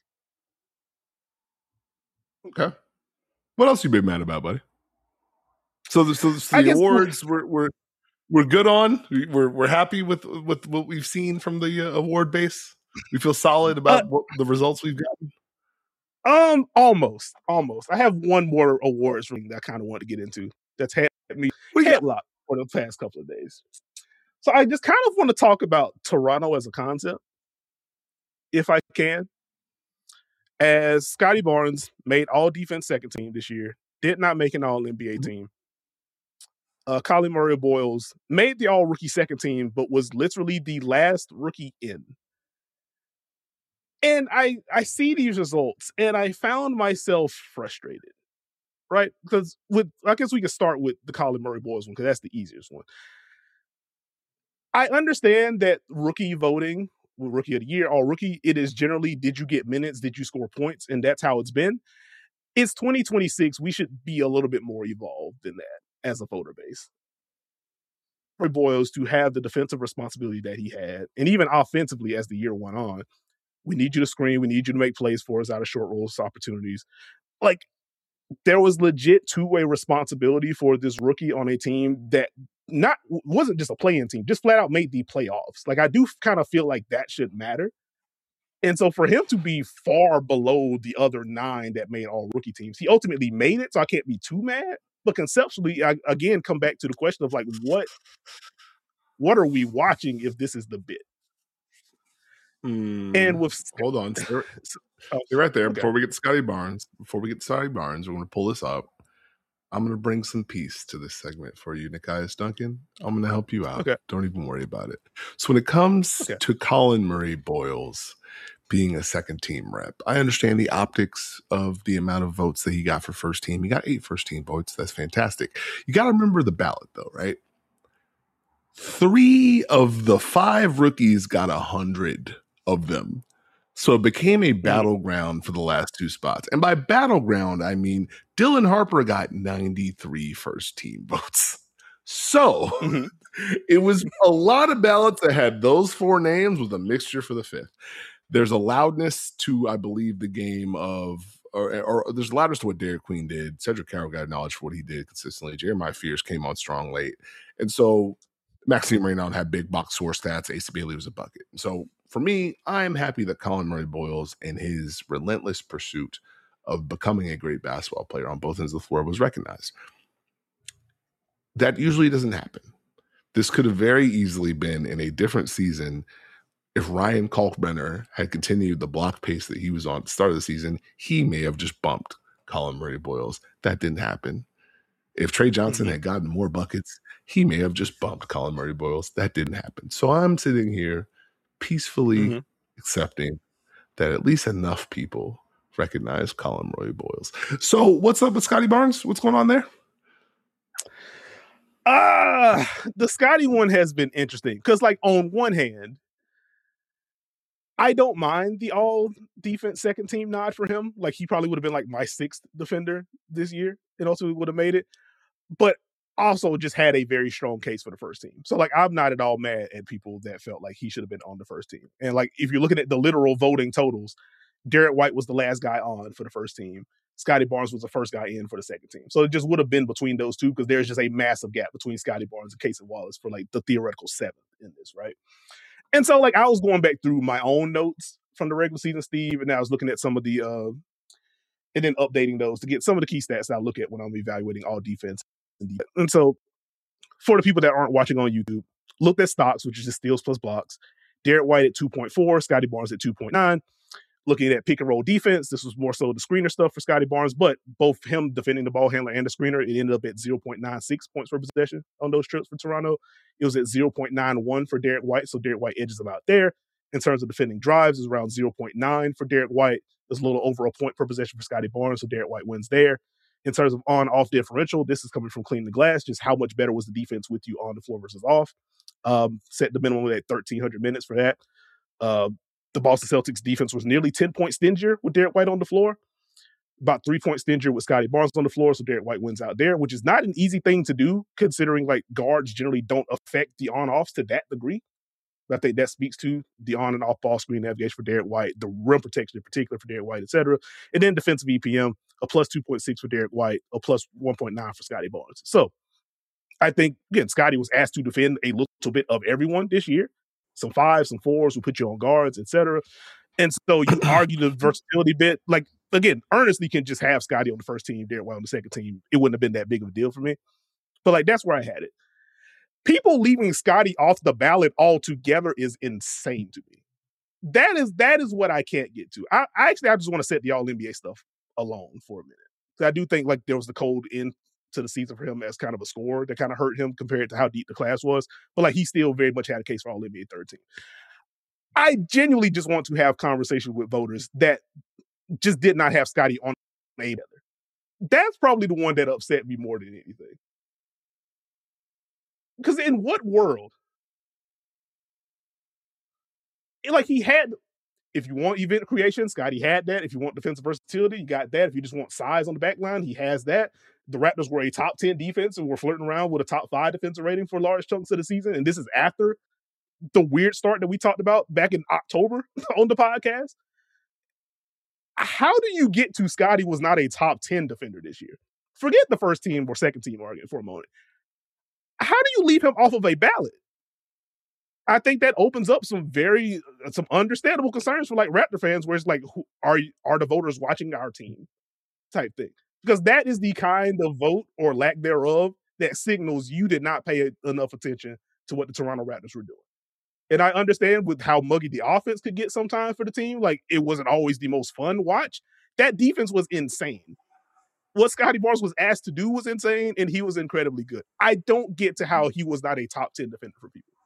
Okay. What else you been mad about, buddy? So the awards we're good on. We're happy with what we've seen from the award base. We feel solid about what the results we've gotten. Almost. I have one more awards ring that I kind of want to get into that's had me headlocked for the past couple of days. So I just kind of want to talk about Toronto as a concept, if I can. As Scottie Barnes made all defense second team this year, did not make an all NBA team. Colin Murray-Boyles made the all rookie second team, but was literally the last rookie in. And I see these results and I found myself frustrated, right? Because I guess we can start with the Colin Murray-Boyles one because that's the easiest one. I understand that rookie voting, rookie of the year, all rookie, it is generally, did you get minutes? Did you score points? And that's how it's been. It's 2026. We should be a little bit more evolved than that as a voter base. For Boyles to have the defensive responsibility that he had, and even offensively as the year went on, we need you to screen. We need you to make plays for us out of short rolls opportunities. Like, there was legit two-way responsibility for this rookie on a team that wasn't just a play-in team, just flat out made the playoffs. Like, I do kind of feel like that should matter. And so for him to be far below the other 9 that made all rookie teams, he ultimately made it, so I can't be too mad. But conceptually, I again come back to the question of like, what are we watching if this is the bit? And with hold on, stay right there. Okay. Before we get to Scottie Barnes, we're going to pull this up. I'm going to bring some peace to this segment for you, Nekias Duncan. I'm going to help you out. Okay. Don't even worry about it. So when it comes to Colin Murray-Boyles being a second team rep, I understand the optics of the amount of votes that he got for first team. He got 8 first team votes. That's fantastic. You got to remember the ballot though, right? 3 of the 5 rookies got 100 of them. So it became a battleground for the last 2 spots. And by battleground, I mean Dylan Harper got 93 first team votes. So it was a lot of ballots that had those 4 names with a mixture for the 5th. There's a loudness to, I believe, the game of, or there's loudness to what Derek Queen did. Cedric Carroll got acknowledged for what he did consistently. Jeremiah Fears came on strong late. And so Maxime Reynaud had big box score stats. Asa Bailey was a bucket. So for me, I'm happy that Colin Murray-Boyles and his relentless pursuit of becoming a great basketball player on both ends of the floor was recognized. That usually doesn't happen. This could have very easily been in a different season. If Ryan Kalkbrenner had continued the block pace that he was on at the start of the season, he may have just bumped Colin Murray-Boyles. That didn't happen. If Trey Johnson had gotten more buckets, he may have just bumped Colin Murray-Boyles. That didn't happen. So I'm sitting here peacefully accepting that at least enough people recognize Colin Murray-Boyles. So what's up with Scottie Barnes? What's going on there? The Scottie one has been interesting because, like, on one hand, I don't mind the all defense second team nod for him. Like, he probably would have been like my 6th defender this year and also would have made it. But also just had a very strong case for the first team. So, like, I'm not at all mad at people that felt like he should have been on the first team. And, like, if you're looking at the literal voting totals, Derek White was the last guy on for the first team. Scottie Barnes was the first guy in for the second team. So it just would have been between those two because there's just a massive gap between Scottie Barnes and Casey Wallace for, like, the theoretical 7th in this, right? And so, like, I was going back through my own notes from the regular season, Steve, and I was looking at some of the, and then updating those to get some of the key stats that I look at when I'm evaluating all defense. And so, for the people that aren't watching on YouTube, looked at stocks, which is just steals plus blocks. Derek White at 2.4, Scottie Barnes at 2.9. Looking at pick and roll defense, this was more so the screener stuff for Scottie Barnes, but both him defending the ball handler and the screener, it ended up at 0.96 points per possession on those trips for Toronto. It was at 0.91 for Derek White, so Derek White edges him out there. In terms of defending drives, it's around 0.9 for Derek White. There's a little over a point per possession for Scottie Barnes, so Derek White wins there. in terms of on-off differential. This is coming from Clean the Glass, just how much better was the defense with you on the floor versus off. Set the minimum at 1,300 minutes for that. The Boston Celtics defense was nearly 10 points stingier with Derek White on the floor, about 3 points stingier with Scotty Barnes on the floor, so Derek White wins out there, which is not an easy thing to do, considering like guards generally don't affect the on-offs to that degree. But I think that speaks to the on and off ball screen navigation for Derek White, the rim protection in particular for Derek White, et cetera. And then defensive EPM, a plus 2.6 for Derek White, a plus 1.9 for Scotty Barnes. So I think, again, Scotty was asked to defend a little bit of everyone this year. Some fives, some fours, will put you on guards, et cetera. And so you argue the versatility bit. Like, again, earnestly can just have Scotty on the first team, Derek White on the second team. It wouldn't have been that big of a deal for me. But, like, that's where I had it. People leaving Scotty off the ballot altogether is insane to me. That is what I can't get to. I just want to set the All-NBA stuff alone for a minute. I do think like there was the cold end to the season for him as kind of a scorer that kind of hurt him compared to how deep the class was. But like he still very much had a case for All-NBA third team. I genuinely just want to have conversations with voters that just did not have Scotty on a together. That's probably the one that upset me more than anything. Because in what world? Like he had, if you want event creation, Scotty had that. If you want defensive versatility, you got that. If you just want size on the back line, he has that. The Raptors were a top 10 defense and were flirting around with a top 5 defensive rating for large chunks of the season. And this is after the weird start that we talked about back in October on the podcast. How do you get to Scotty was not a top 10 defender this year? Forget the first team or second team argument for a moment. How do you leave him off of a ballot? I think that opens up some understandable concerns for like Raptor fans, where it's like, who are the voters watching our team type thing? Because that is the kind of vote or lack thereof that signals you did not pay enough attention to what the Toronto Raptors were doing. And I understand with how muggy the offense could get sometimes for the team, like it wasn't always the most fun watch. That defense was insane. What Scotty Barnes was asked to do was insane, and he was incredibly good. I don't get to how he was not a top 10 defender for people.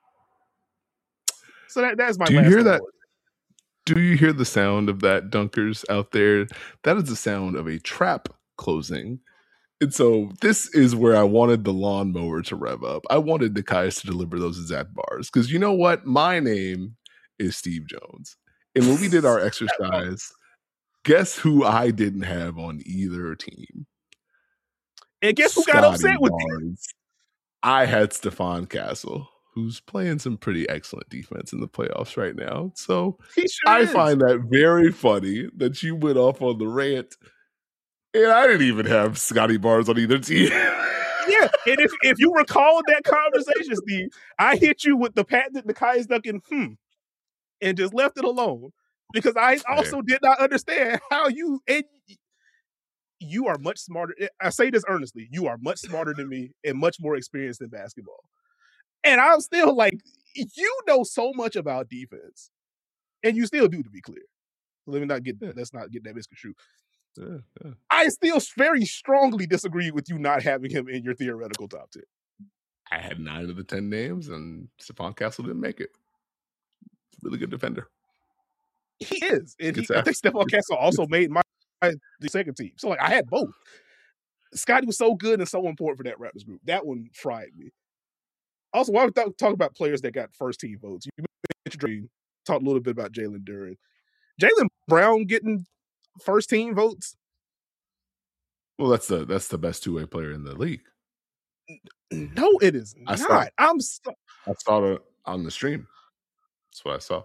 So that's my. Do you hear that? Do you hear the sound of that, dunkers out there? That is the sound of a trap closing. And so this is where I wanted the lawnmower to rev up. I wanted Nekias to deliver those exact bars. Because you know what? My name is Steve Jones. And when we did our exercise, guess who I didn't have on either team? And guess who got upset with me? I had Stephon Castle, who's playing some pretty excellent defense in the playoffs right now. So I find that very funny that you went off on the rant. And I didn't even have Scotty Barnes on either team. Yeah, and if you recall that conversation, Steve, I hit you with the patented Nekias Duncan, and just left it alone. Because I also did not understand how you are much smarter. I say this earnestly. You are much smarter than me and much more experienced in basketball. And I'm still like, you know so much about defense. And you still do, to be clear. Let's not get that misconstrued. Yeah. I still very strongly disagree with you not having him in your theoretical top 10. I had 9 of the 10 names, and Stephon Castle didn't make it. Really good defender. He is. And I think Stephon Castle also made the second team. So like I had both. Scotty was so good and so important for that Raptors group. That one fried me. Also, while we talk about players that got first team votes, you mentioned talked a little bit about Jalen Duren. Jaylen Brown getting first team votes. Well, that's the best two-way player in the league. No, it is not. I saw it on the stream. That's what I saw.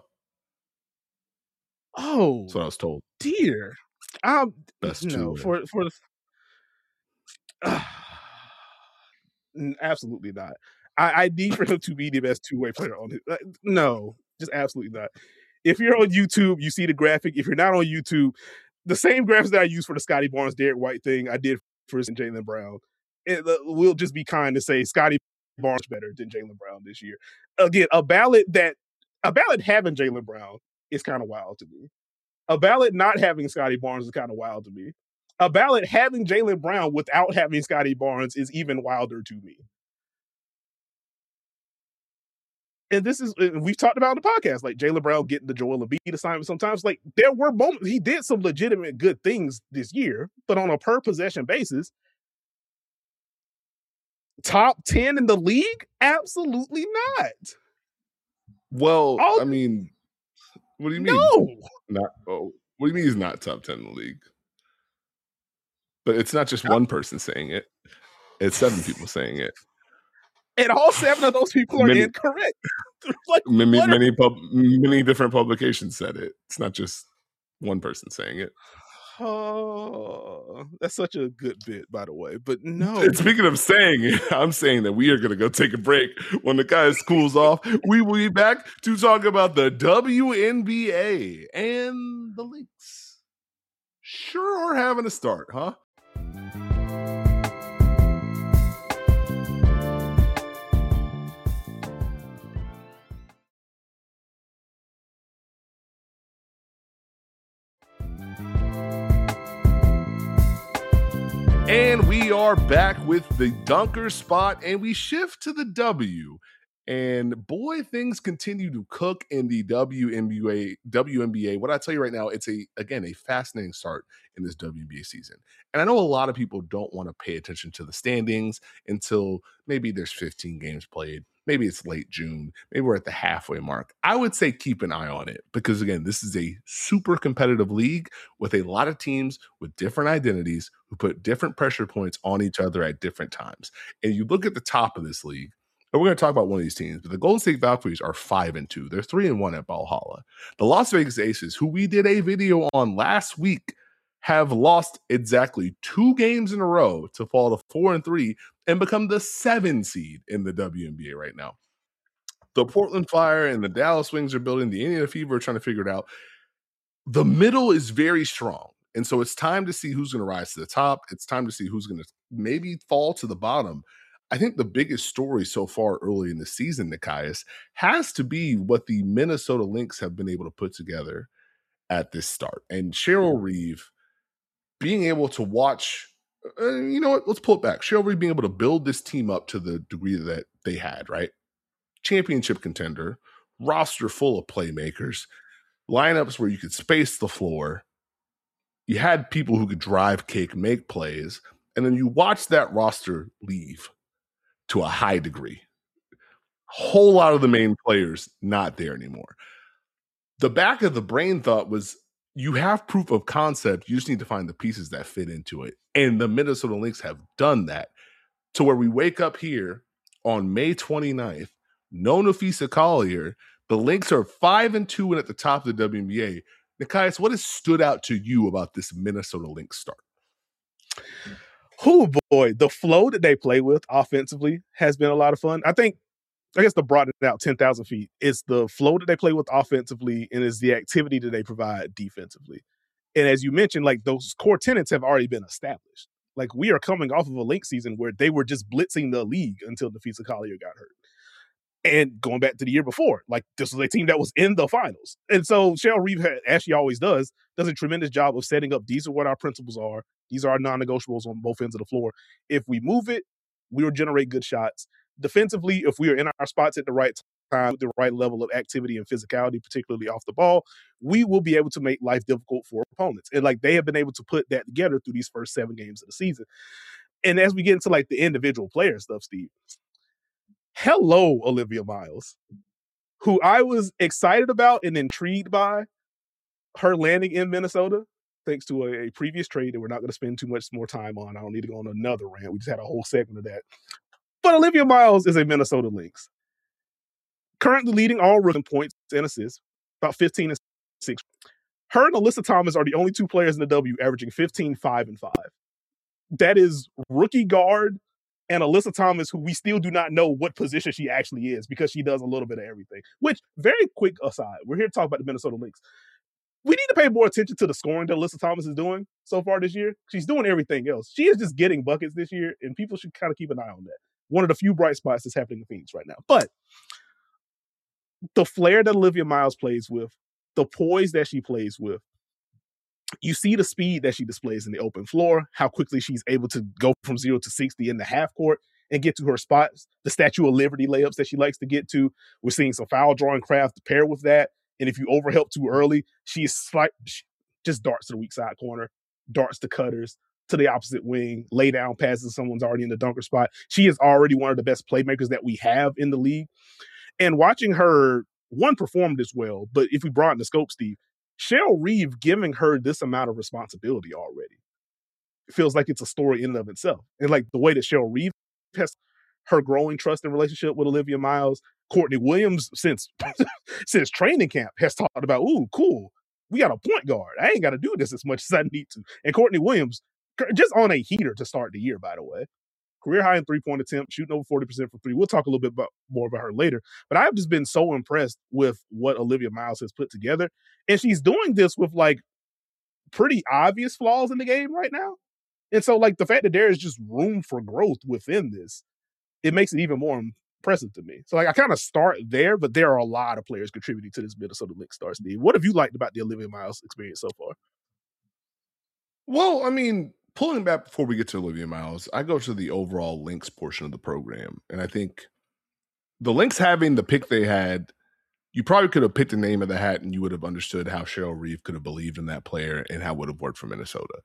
Oh, that's what I was told. Dear, best no for the absolutely not. I need for him to be the best two-way player on it. No, just absolutely not. If you're on YouTube, you see the graphic. If you're not on YouTube, the same graphics that I used for the Scotty Barnes, Derek White thing, I did for Jaylen Brown. We'll just be kind to say Scotty Barnes better than Jaylen Brown this year. Again, a ballot having Jaylen Brown is kind of wild to me. A ballot not having Scotty Barnes is kind of wild to me. A ballot having Jaylen Brown without having Scotty Barnes is even wilder to me. And this is, we've talked about on the podcast, like Jaylen Brown getting the Joel Embiid assignment sometimes. Like, there were moments, he did some legitimate good things this year, but on a per possession basis, top 10 in the league? Absolutely not. Well, I mean, what do you mean? No. What do you mean he's not top 10 in the league? But it's not just one person saying it. It's 7 people saying it. And all 7 of those people are incorrect. Like, many different publications said it. It's not just one person saying it. Oh, that's such a good bit, by the way. But no. And speaking of saying it, I'm saying that we are going to go take a break. When the guy cools off, we will be back to talk about the WNBA and the Lynx. Sure are having a start, huh? And we are back with the Dunker Spot, and we shift to the W. And boy, things continue to cook in the WNBA. What I tell you right now, it's a fascinating start in this WNBA season. And I know a lot of people don't want to pay attention to the standings until maybe there's 15 games played. Maybe it's late June. Maybe we're at the halfway mark. I would say keep an eye on it because, again, this is a super competitive league with a lot of teams with different identities who put different pressure points on each other at different times. And you look at the top of this league, and we're going to talk about one of these teams, but the Golden State Valkyries are 5-2. They're 3-1 at Valhalla. The Las Vegas Aces, who we did a video on last week, have lost exactly 2 games in a row to fall to 4-3 and become the 7 seed in the WNBA right now. The Portland Fire and the Dallas Wings are building. The Indiana Fever are trying to figure it out. The middle is very strong. And so it's time to see who's going to rise to the top. It's time to see who's going to maybe fall to the bottom. I think the biggest story so far early in the season, Nekias, has to be what the Minnesota Lynx have been able to put together at this start. And Cheryl Reeve being able to watch, you know what, let's pull it back. Cheryl Reeve being able to build this team up to the degree that they had, right? Championship contender, roster full of playmakers, lineups where you could space the floor. You had people who could drive, kick, make plays, and then you watch that roster leave to a high degree. Whole lot of the main players not there anymore. The back of the brain thought was, you have proof of concept. You just need to find the pieces that fit into it. And the Minnesota Lynx have done that to where we wake up here on May 29th, no Napheesa Collier. The Lynx are 5-2 and at the top of the WNBA. Nekias, what has stood out to you about this Minnesota Lynx start? Oh boy, the flow that they play with offensively has been a lot of fun. I guess the broaden it out 10,000 feet is the flow that they play with offensively and is the activity that they provide defensively. And as you mentioned, like those core tenets have already been established. Like we are coming off of a Lynx season where they were just blitzing the league until Napheesa Collier got hurt. And going back to the year before, like this was a team that was in the finals. And so Cheryl Reeve, as she always does a tremendous job of setting up, these are what our principles are. These are our non-negotiables on both ends of the floor. If we move it, we will generate good shots. Defensively, if we are in our spots at the right time, with the right level of activity and physicality, particularly off the ball, we will be able to make life difficult for opponents. And like they have been able to put that together through these first 7 games of the season. And as we get into like the individual player stuff, Steve, hello, Olivia Miles, who I was excited about and intrigued by her landing in Minnesota, thanks to a previous trade that we're not going to spend too much more time on. I don't need to go on another rant. We just had a whole segment of that. But Olivia Miles is a Minnesota Lynx. Currently leading all rookie points and assists, about 15 and 6. Her and Alyssa Thomas are the only 2 players in the W averaging 15, 5, and 5. That is rookie guard and Alyssa Thomas, who we still do not know what position she actually is because she does a little bit of everything. Which, very quick aside, we're here to talk about the Minnesota Lynx. We need to pay more attention to the scoring that Alyssa Thomas is doing so far this year. She's doing everything else. She is just getting buckets this year, and people should kind of keep an eye on that. One of the few bright spots that's happening in Phoenix right now. But the flair that Olivia Miles plays with, the poise that she plays with, you see the speed that she displays in the open floor, how quickly she's able to go from 0 to 60 in the half court, and get to her spots. The Statue of Liberty layups that she likes to get to. We're seeing some foul drawing craft to pair with that. And if you overhelp too early, she just darts to the weak side corner, darts to cutters, to the opposite wing, lay down passes someone's already in the dunker spot. She is already one of the best playmakers that we have in the league. And watching her, one, perform this well, but if we broaden the scope, Steve, Cheryl Reeve giving her this amount of responsibility already feels like it's a story in and of itself. And like the way that Cheryl Reeve has her growing trust and relationship with Olivia Miles, Courtney Williams since training camp has talked about, ooh, cool, we got a point guard. I ain't got to do this as much as I need to. And Courtney Williams, just on a heater to start the year, by the way. Career high in three-point attempt, shooting over 40% from three. We'll talk a little bit more about her later. But I've just been so impressed with what Olivia Miles has put together. And she's doing this with like pretty obvious flaws in the game right now. And so like the fact that there is just room for growth within this, it makes it even more impressive to me. So like I kind of start there, but there are a lot of players contributing to this Minnesota Lynx star, Steve. What have you liked about the Olivia Miles experience so far? Well, I mean, pulling back before we get to Olivia Miles, I go to the overall Lynx portion of the program. And I think the Lynx having the pick they had, you probably could have picked the name of the hat and you would have understood how Cheryl Reeve could have believed in that player and how it would have worked for Minnesota.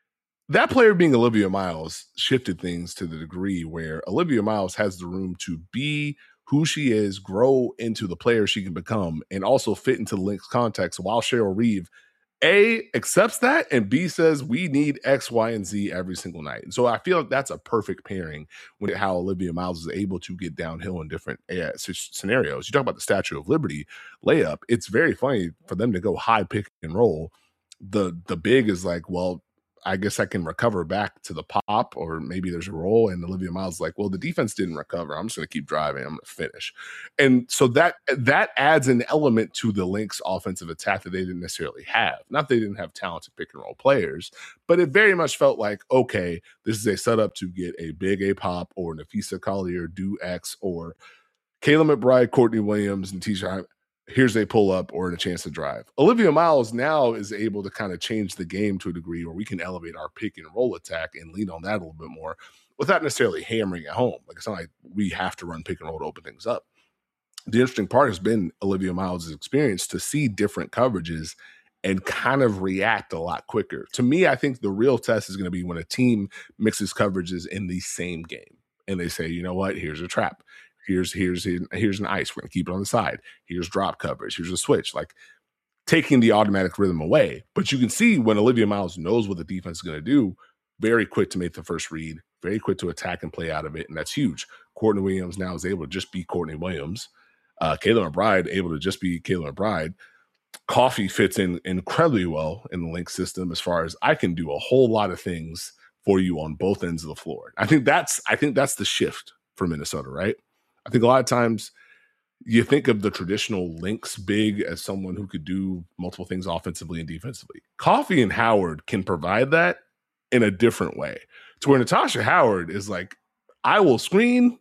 That player being Olivia Miles shifted things to the degree where Olivia Miles has the room to be who she is, grow into the player she can become, and also fit into the Lynx context while Cheryl Reeve A, accepts that, and B, says we need X, Y, and Z every single night. And so I feel like that's a perfect pairing with how Olivia Miles is able to get downhill in different scenarios. You talk about the Statue of Liberty layup. It's very funny for them to go high pick and roll. The big is like, well, I guess I can recover back to the pop, or maybe there's a roll. And Olivia Miles is like, well, the defense didn't recover. I'm just going to keep driving. I'm going to finish. And so that adds an element to the Lynx offensive attack that they didn't necessarily have. Not that they didn't have talented pick and roll players, but it very much felt like, okay, this is a setup to get a big A pop or Nafisa Collier do X, or Kayla McBride, Courtney Williams, and Tisha. Here's a pull up or a chance to drive. Olivia Miles now is able to kind of change the game to a degree where we can elevate our pick and roll attack and lean on that a little bit more without necessarily hammering at home. Like, it's not like we have to run pick and roll to open things up. The interesting part has been Olivia Miles' experience to see different coverages and kind of react a lot quicker. To me, I think the real test is going to be when a team mixes coverages in the same game and they say, you know what, here's a trap. Here's an ice. We're going to keep it on the side. Here's drop coverage. Here's a switch. Like, taking the automatic rhythm away. But you can see when Olivia Miles knows what the defense is going to do, very quick to make the first read, very quick to attack and play out of it. And that's huge. Courtney Williams now is able to just be Courtney Williams. Kayla McBride able to just be Kayla McBride. Coffee fits in incredibly well in the Lynx system as far as I can do a whole lot of things for you on both ends of the floor. I think that's the shift for Minnesota, right? I think a lot of times you think of the traditional Lynx big as someone who could do multiple things offensively and defensively. Coffee and Howard can provide that in a different way, to where Natasha Howard is like, I will screen,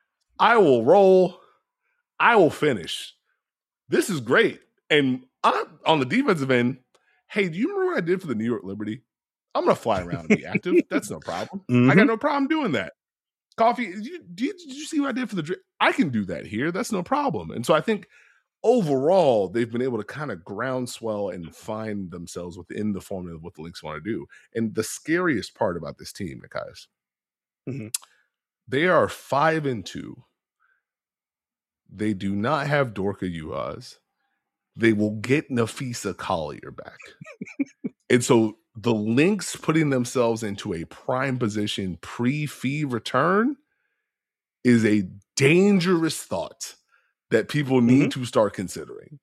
I will roll, I will finish. This is great. And on the defensive end, hey, do you remember what I did for the New York Liberty? I'm going to fly around and be active. That's no problem. Mm-hmm. I got no problem doing that. Coffee, did you see what I did for the I can do that here. That's no problem. And so I think overall, they've been able to kind of groundswell and find themselves within the formula of what the Lynx want to do. And the scariest part about this team, guys, they are 5-2. They do not have Dorka Yuhas. They will get Nafisa Collier back. And so the Lynx putting themselves into a prime position pre-fee return is a dangerous thought that people need to start considering.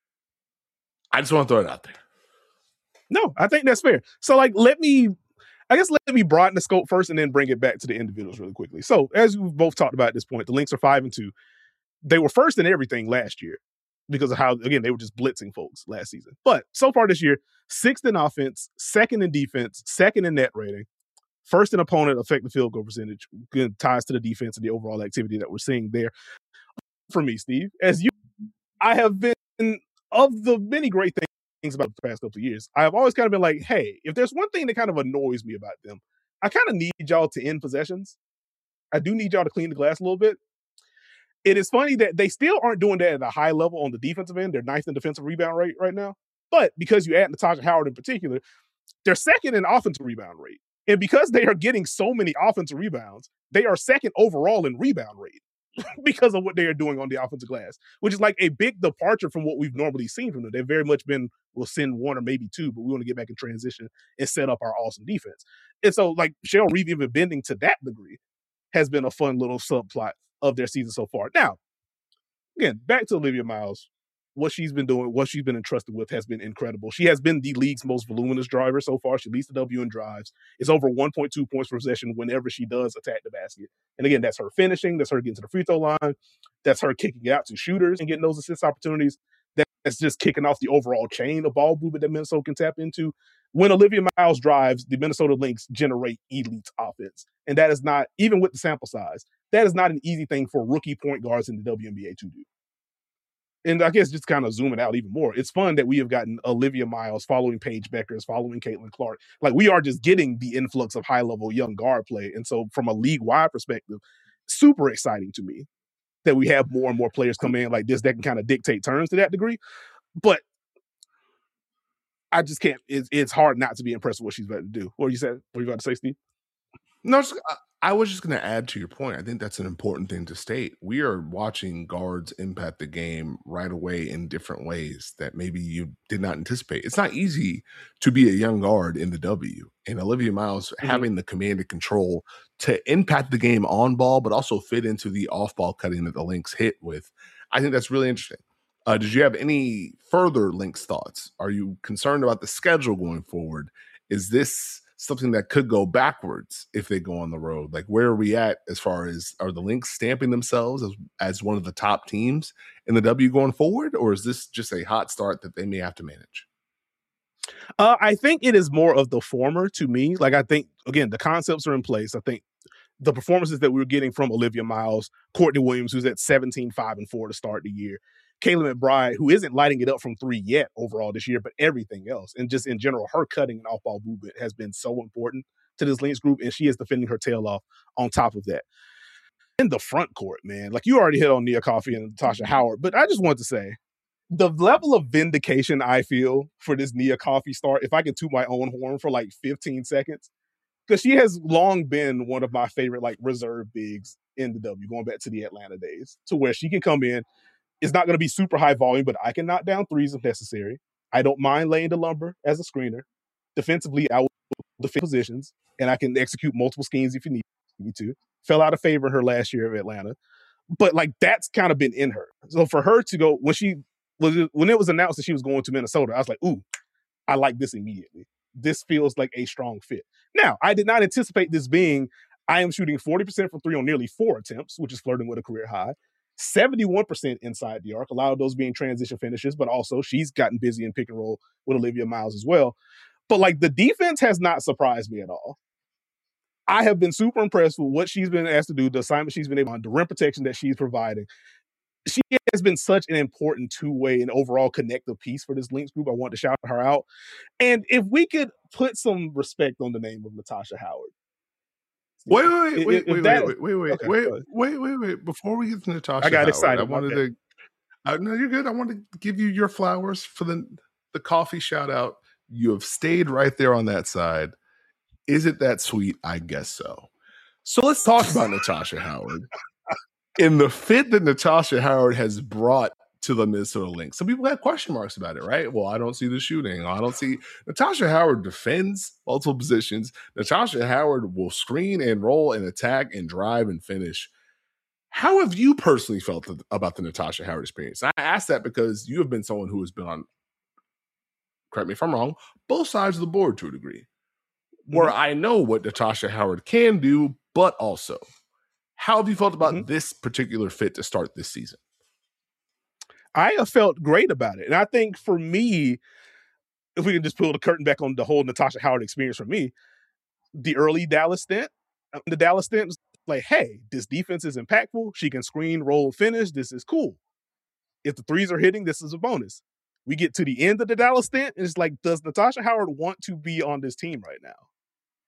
I just want to throw it out there. No, I think that's fair. So like, let me broaden the scope first and then bring it back to the individuals really quickly. So as we've both talked about at this point, the Lynx are 5-2. They were first in everything last year because of how, again, they were just blitzing folks last season. But so far this year, 6th in offense, 2nd in defense, 2nd in net rating, 1st in opponent effective field goal percentage. Good ties to the defense and the overall activity that we're seeing there. For me, Steve, I have been, of the many great things about the past couple of years, I have always kind of been like, hey, if there's one thing that kind of annoys me about them, I kind of need y'all to end possessions. I do need y'all to clean the glass a little bit. It is funny that they still aren't doing that at a high level on the defensive end. They're ninth in defensive rebound rate right now. But because you add Natasha Howard in particular, they're second in offensive rebound rate. And because they are getting so many offensive rebounds, they are second overall in rebound rate because of what they are doing on the offensive glass, which is like a big departure from what we've normally seen from them. They've very much been, we'll send one or maybe two, but we want to get back in transition and set up our awesome defense. And so, like, Cheryl Reeve even bending to that degree has been a fun little subplot of their season so far. Now, again, back to Olivia Miles. What she's been doing, what she's been entrusted with has been incredible. She has been the league's most voluminous driver so far. She leads the W in drives. It's over 1.2 points per possession whenever she does attack the basket. And again, that's her finishing. That's her getting to the free throw line. That's her kicking it out to shooters and getting those assist opportunities. That's just kicking off the overall chain of ball movement that Minnesota can tap into. When Olivia Miles drives, the Minnesota Lynx generate elite offense. And that is not, even with the sample size, that is not an easy thing for rookie point guards in the WNBA to do. And I guess just kind of zooming out even more, it's fun that we have gotten Olivia Miles following Paige Beckers, following Caitlin Clark. Like, we are just getting the influx of high-level young guard play. And so from a league-wide perspective, super exciting to me that we have more and more players come in like this that can kind of dictate turns to that degree. But I just can't, it's hard not to be impressed with what she's about to do. What were you about to say, Steve? No, I was just going to add to your point. I think that's an important thing to state. We are watching guards impact the game right away in different ways that maybe you did not anticipate. It's not easy to be a young guard in the W. And Olivia Miles having the command and control to impact the game on ball, but also fit into the off ball cutting that the Lynx hit with. I think that's really interesting. Did you have any further Lynx thoughts? Are you concerned about the schedule going forward? Is this something that could go backwards if they go on the road? Like, where are we at as far as, are the Lynx stamping themselves as one of the top teams in the W going forward? Or is this just a hot start that they may have to manage? I think it is more of the former to me. Like, I think, again, the concepts are in place. I think the performances that we were getting from Olivia Miles, Courtney Williams, who's at 17, 5, and 4 to start the year, Kayla McBride, who isn't lighting it up from 3 yet overall this year, but everything else. And just in general, her cutting and off-ball movement has been so important to this Lynx group, and she is defending her tail off on top of that. In the front court, man, like, you already hit on Nia Coffey and Natasha Howard, but I just want to say, the level of vindication I feel for this Nia Coffey start, if I can toot my own horn for like 15 seconds, because she has long been one of my favorite, like, reserve bigs in the W, going back to the Atlanta days, to where she can come in. It's not going to be super high volume, but I can knock down threes if necessary. I don't mind laying the lumber as a screener. Defensively, I will defend positions, and I can execute multiple schemes if you need me to. Fell out of favor in her last year of Atlanta. But, like, that's kind of been in her. So for her to go, when it was announced that she was going to Minnesota, I was like, ooh, I like this immediately. This feels like a strong fit. Now, I did not anticipate this being, I am shooting 40% from three on nearly 4 attempts, which is flirting with a career high. 71% inside the arc, a lot of those being transition finishes, but also she's gotten busy in pick and roll with Olivia Miles as well. But, like, the defense has not surprised me at all. I have been super impressed with what she's been asked to do, the assignment she's been able on, the rim protection that she's providing. She has been such an important two-way and overall connective piece for this Lynx group. I want to shout her out. And if we could put some respect on the name of Natasha Howard. Wait. Before we get to Natasha I got Howard, excited. I wanted to, no, you're good. I want to give you your flowers for the coffee shout out. You have stayed right there on that side. Is it that sweet? I guess so. So let's talk about Natasha Howard. In the fit that Natasha Howard has brought to the Minnesota Lynx, some people had question marks about it, right? Well, I don't see the shooting. I don't see. Natasha Howard defends multiple positions. Natasha Howard will screen and roll and attack and drive and finish. How have you personally felt about the Natasha Howard experience? I ask that because you have been someone who has been on, correct me if I'm wrong, both sides of the board to a degree, where I know what Natasha Howard can do, but also, how have you felt about this particular fit to start this season? I have felt great about it. And I think for me, if we can just pull the curtain back on the whole Natasha Howard experience for me, the early Dallas stint, was like, hey, this defense is impactful. She can screen, roll, finish. This is cool. If the threes are hitting, this is a bonus. We get to the end of the Dallas stint, and it's like, does Natasha Howard want to be on this team right now?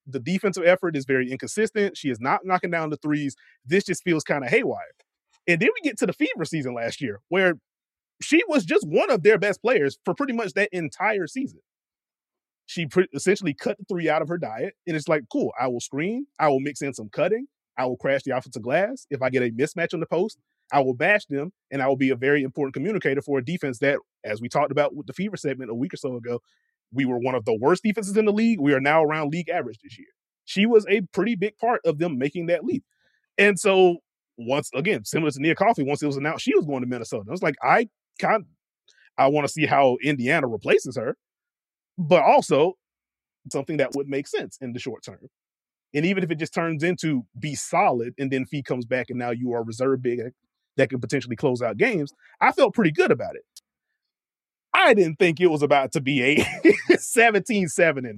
The defensive effort is very inconsistent. She is not knocking down the threes. This just feels kind of haywire. And then we get to the Fever season last year, where she was just one of their best players for pretty much that entire season. She essentially cut the three out of her diet. And it's like, cool, I will screen. I will mix in some cutting. I will crash the offensive glass. If I get a mismatch on the post, I will bash them. And I will be a very important communicator for a defense that, as we talked about with the Fever segment a week or so ago, we were one of the worst defenses in the league. We are now around league average this year. She was a pretty big part of them making that leap. And so, once again, similar to Nia Coffey, once it was announced she was going to Minnesota, I was like, I want to see how Indiana replaces her, but also something that would make sense in the short term. And even if it just turns into be solid and then Fee comes back and now you are reserve big that can potentially close out games, I felt pretty good about it. I didn't think it was about to be a 17-7-4,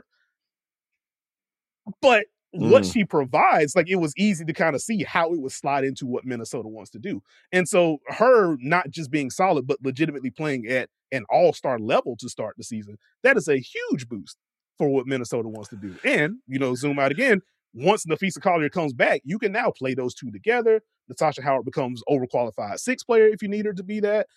but what she provides, like, it was easy to kind of see how it would slide into what Minnesota wants to do. And so her not just being solid, but legitimately playing at an all-star level to start the season, that is a huge boost for what Minnesota wants to do. And, zoom out again, once Napheesa Collier comes back, you can now play those two together. Natasha Howard becomes overqualified sixth player if you need her to be that.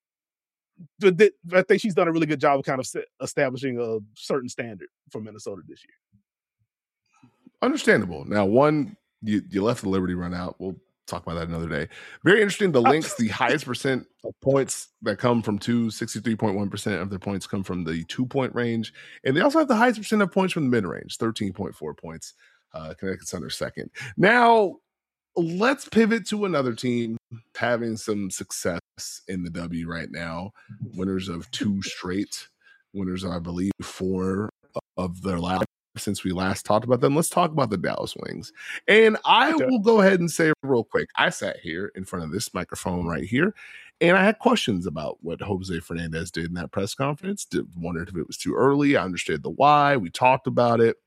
I think she's done a really good job of kind of establishing a certain standard for Minnesota this year. Understandable. Now, you left the Liberty run out. We'll talk about that another day. Very interesting. The Lynx, the highest percent of points that come from 63.1% of their points come from the 2-point range. And they also have the highest percent of points from the mid-range, 13.4 points. Connecticut's under second. Now, let's pivot to another team having some success in the W right now. Winners of 2 straight. Winners of, I believe, 4 of their last since we last talked about them. Let's talk about the Dallas Wings. And I will go ahead and say real quick, I sat here in front of this microphone right here, and I had questions about what Jose Fernandez did in that press conference. Wondered if it was too early. I understood the why. We talked about it.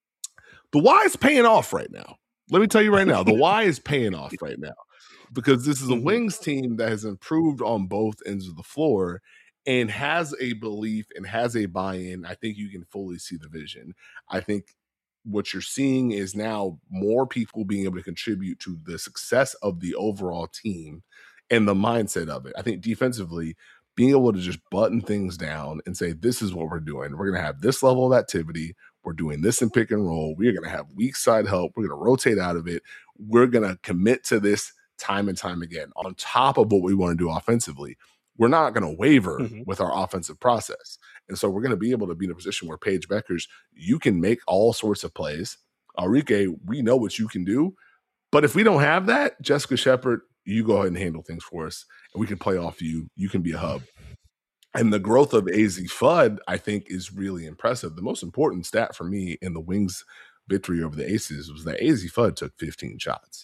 The why is paying off right now. Let me tell you right now, the why is paying off right now, because this is a Wings team that has improved on both ends of the floor and has a belief and has a buy-in. I think you can fully see the vision. I think what you're seeing is now more people being able to contribute to the success of the overall team and the mindset of it. I think defensively, being able to just button things down and say, this is what we're doing. We're going to have this level of activity. We're doing this in pick and roll. We're going to have weak side help. We're going to rotate out of it. We're going to commit to this time and time again on top of what we want to do offensively. We're not going to waver with our offensive process. And so we're going to be able to be in a position where Paige Beckers, you can make all sorts of plays. Enrique, we know what you can do. But if we don't have that, Jessica Shepard, you go ahead and handle things for us, and we can play off you. You can be a hub. And the growth of AZ Fudd, I think, is really impressive. The most important stat for me in the Wings victory over the Aces was that AZ Fudd took 15 shots.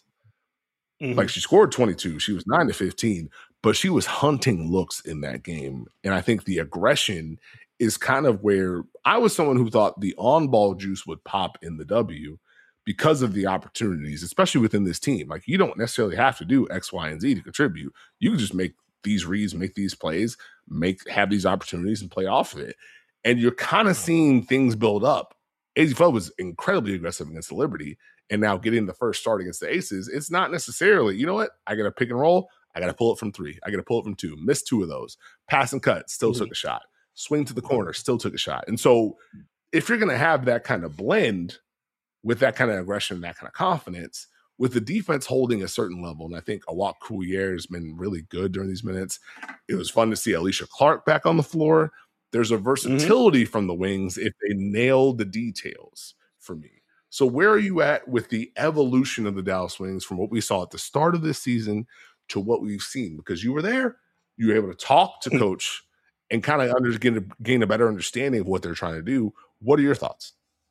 Like, she scored 22. She was 9-15, but she was hunting looks in that game. And I think the aggression is kind of where I was someone who thought the on-ball juice would pop in the W because of the opportunities, especially within this team. Like, you don't necessarily have to do X, Y, and Z to contribute. You can just make these reads, make these plays, have these opportunities and play off of it. And you're kind of seeing things build up. AZ Fudd was incredibly aggressive against the Liberty, and now getting the first start against the Aces, it's not necessarily, you know what? I got to pick and roll. I got to pull it from 3. I got to pull it from 2. Missed 2 of those. Pass and cut, still took a shot. Swing to the corner, still took a shot. And so if you're going to have that kind of blend with that kind of aggression and that kind of confidence, with the defense holding a certain level, and I think Awak Coulier has been really good during these minutes. It was fun to see Alicia Clark back on the floor. There's a versatility from the Wings if they nail the details for me. So where are you at with the evolution of the Dallas Wings from what we saw at the start of this season to what we've seen? Because you were there, you were able to talk to Coach and kind of gain a better understanding of what they're trying to do. What are your thoughts?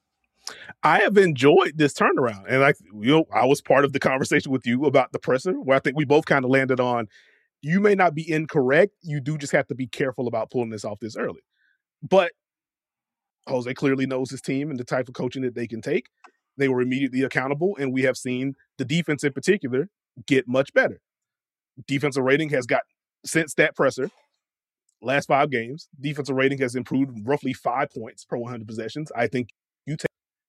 I have enjoyed this turnaround. And I was part of the conversation with you about the presser, where I think we both kind of landed on, you may not be incorrect. You do just have to be careful about pulling this off this early. But Jose clearly knows his team and the type of coaching that they can take. They were immediately accountable, and we have seen the defense in particular get much better. Defensive rating has got, since that presser, last 5 games, defensive rating has improved roughly 5 points per 100 possessions. I think you take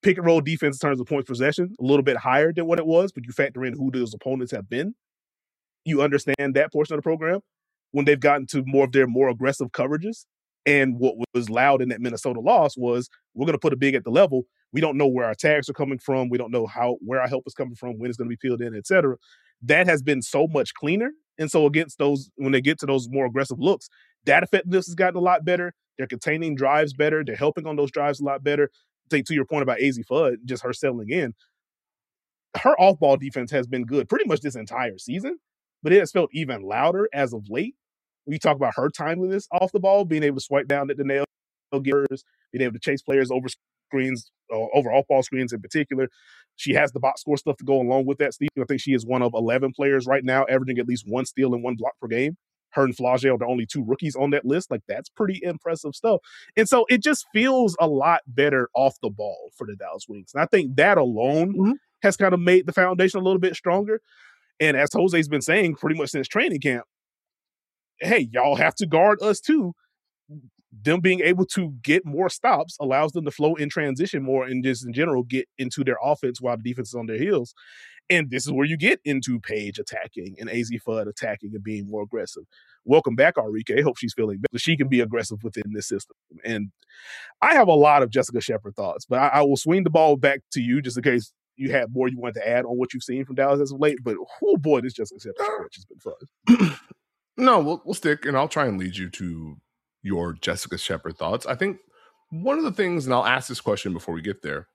pick and roll defense in terms of points possession, a little bit higher than what it was, but you factor in who those opponents have been. You understand that portion of the program when they've gotten to more of their more aggressive coverages. And what was loud in that Minnesota loss was we're going to put a big at the level. We don't know where our tags are coming from. We don't know where our help is coming from, when it's going to be peeled in, et cetera. That has been so much cleaner. And so against those, when they get to those more aggressive looks, that effectiveness has gotten a lot better. They're containing drives better. They're helping on those drives a lot better. I think to your point about Azzi Fudd, just her settling in, her off-ball defense has been good pretty much this entire season, but it has felt even louder as of late. We talk about her timeliness off the ball, being able to swipe down at the nail getters, being able to chase players over screens, over off-ball screens in particular. She has the box score stuff to go along with that, Steve. I think she is one of 11 players right now averaging at least one steal and one block per game. Her and Flau'jae are the only two rookies on that list. Like, that's pretty impressive stuff. And so it just feels a lot better off the ball for the Dallas Wings. And I think that alone has kind of made the foundation a little bit stronger. And as Jose's been saying pretty much since training camp, hey, y'all have to guard us too. Them being able to get more stops allows them to flow in transition more and just in general get into their offense while the defense is on their heels. And this is where you get into Paige attacking and Azzi Fudd attacking and being more aggressive. Welcome back, Arike. Hope she's feeling better. She can be aggressive within this system. And I have a lot of Jessica Shepard thoughts, but I will swing the ball back to you just in case you had more you wanted to add on what you've seen from Dallas as of late. But oh boy, this Jessica Shepard stretch has been fun. No, we'll stick, and I'll try and lead you to your Jessica Shepard thoughts. I think one of the things, and I'll ask this question before we get there,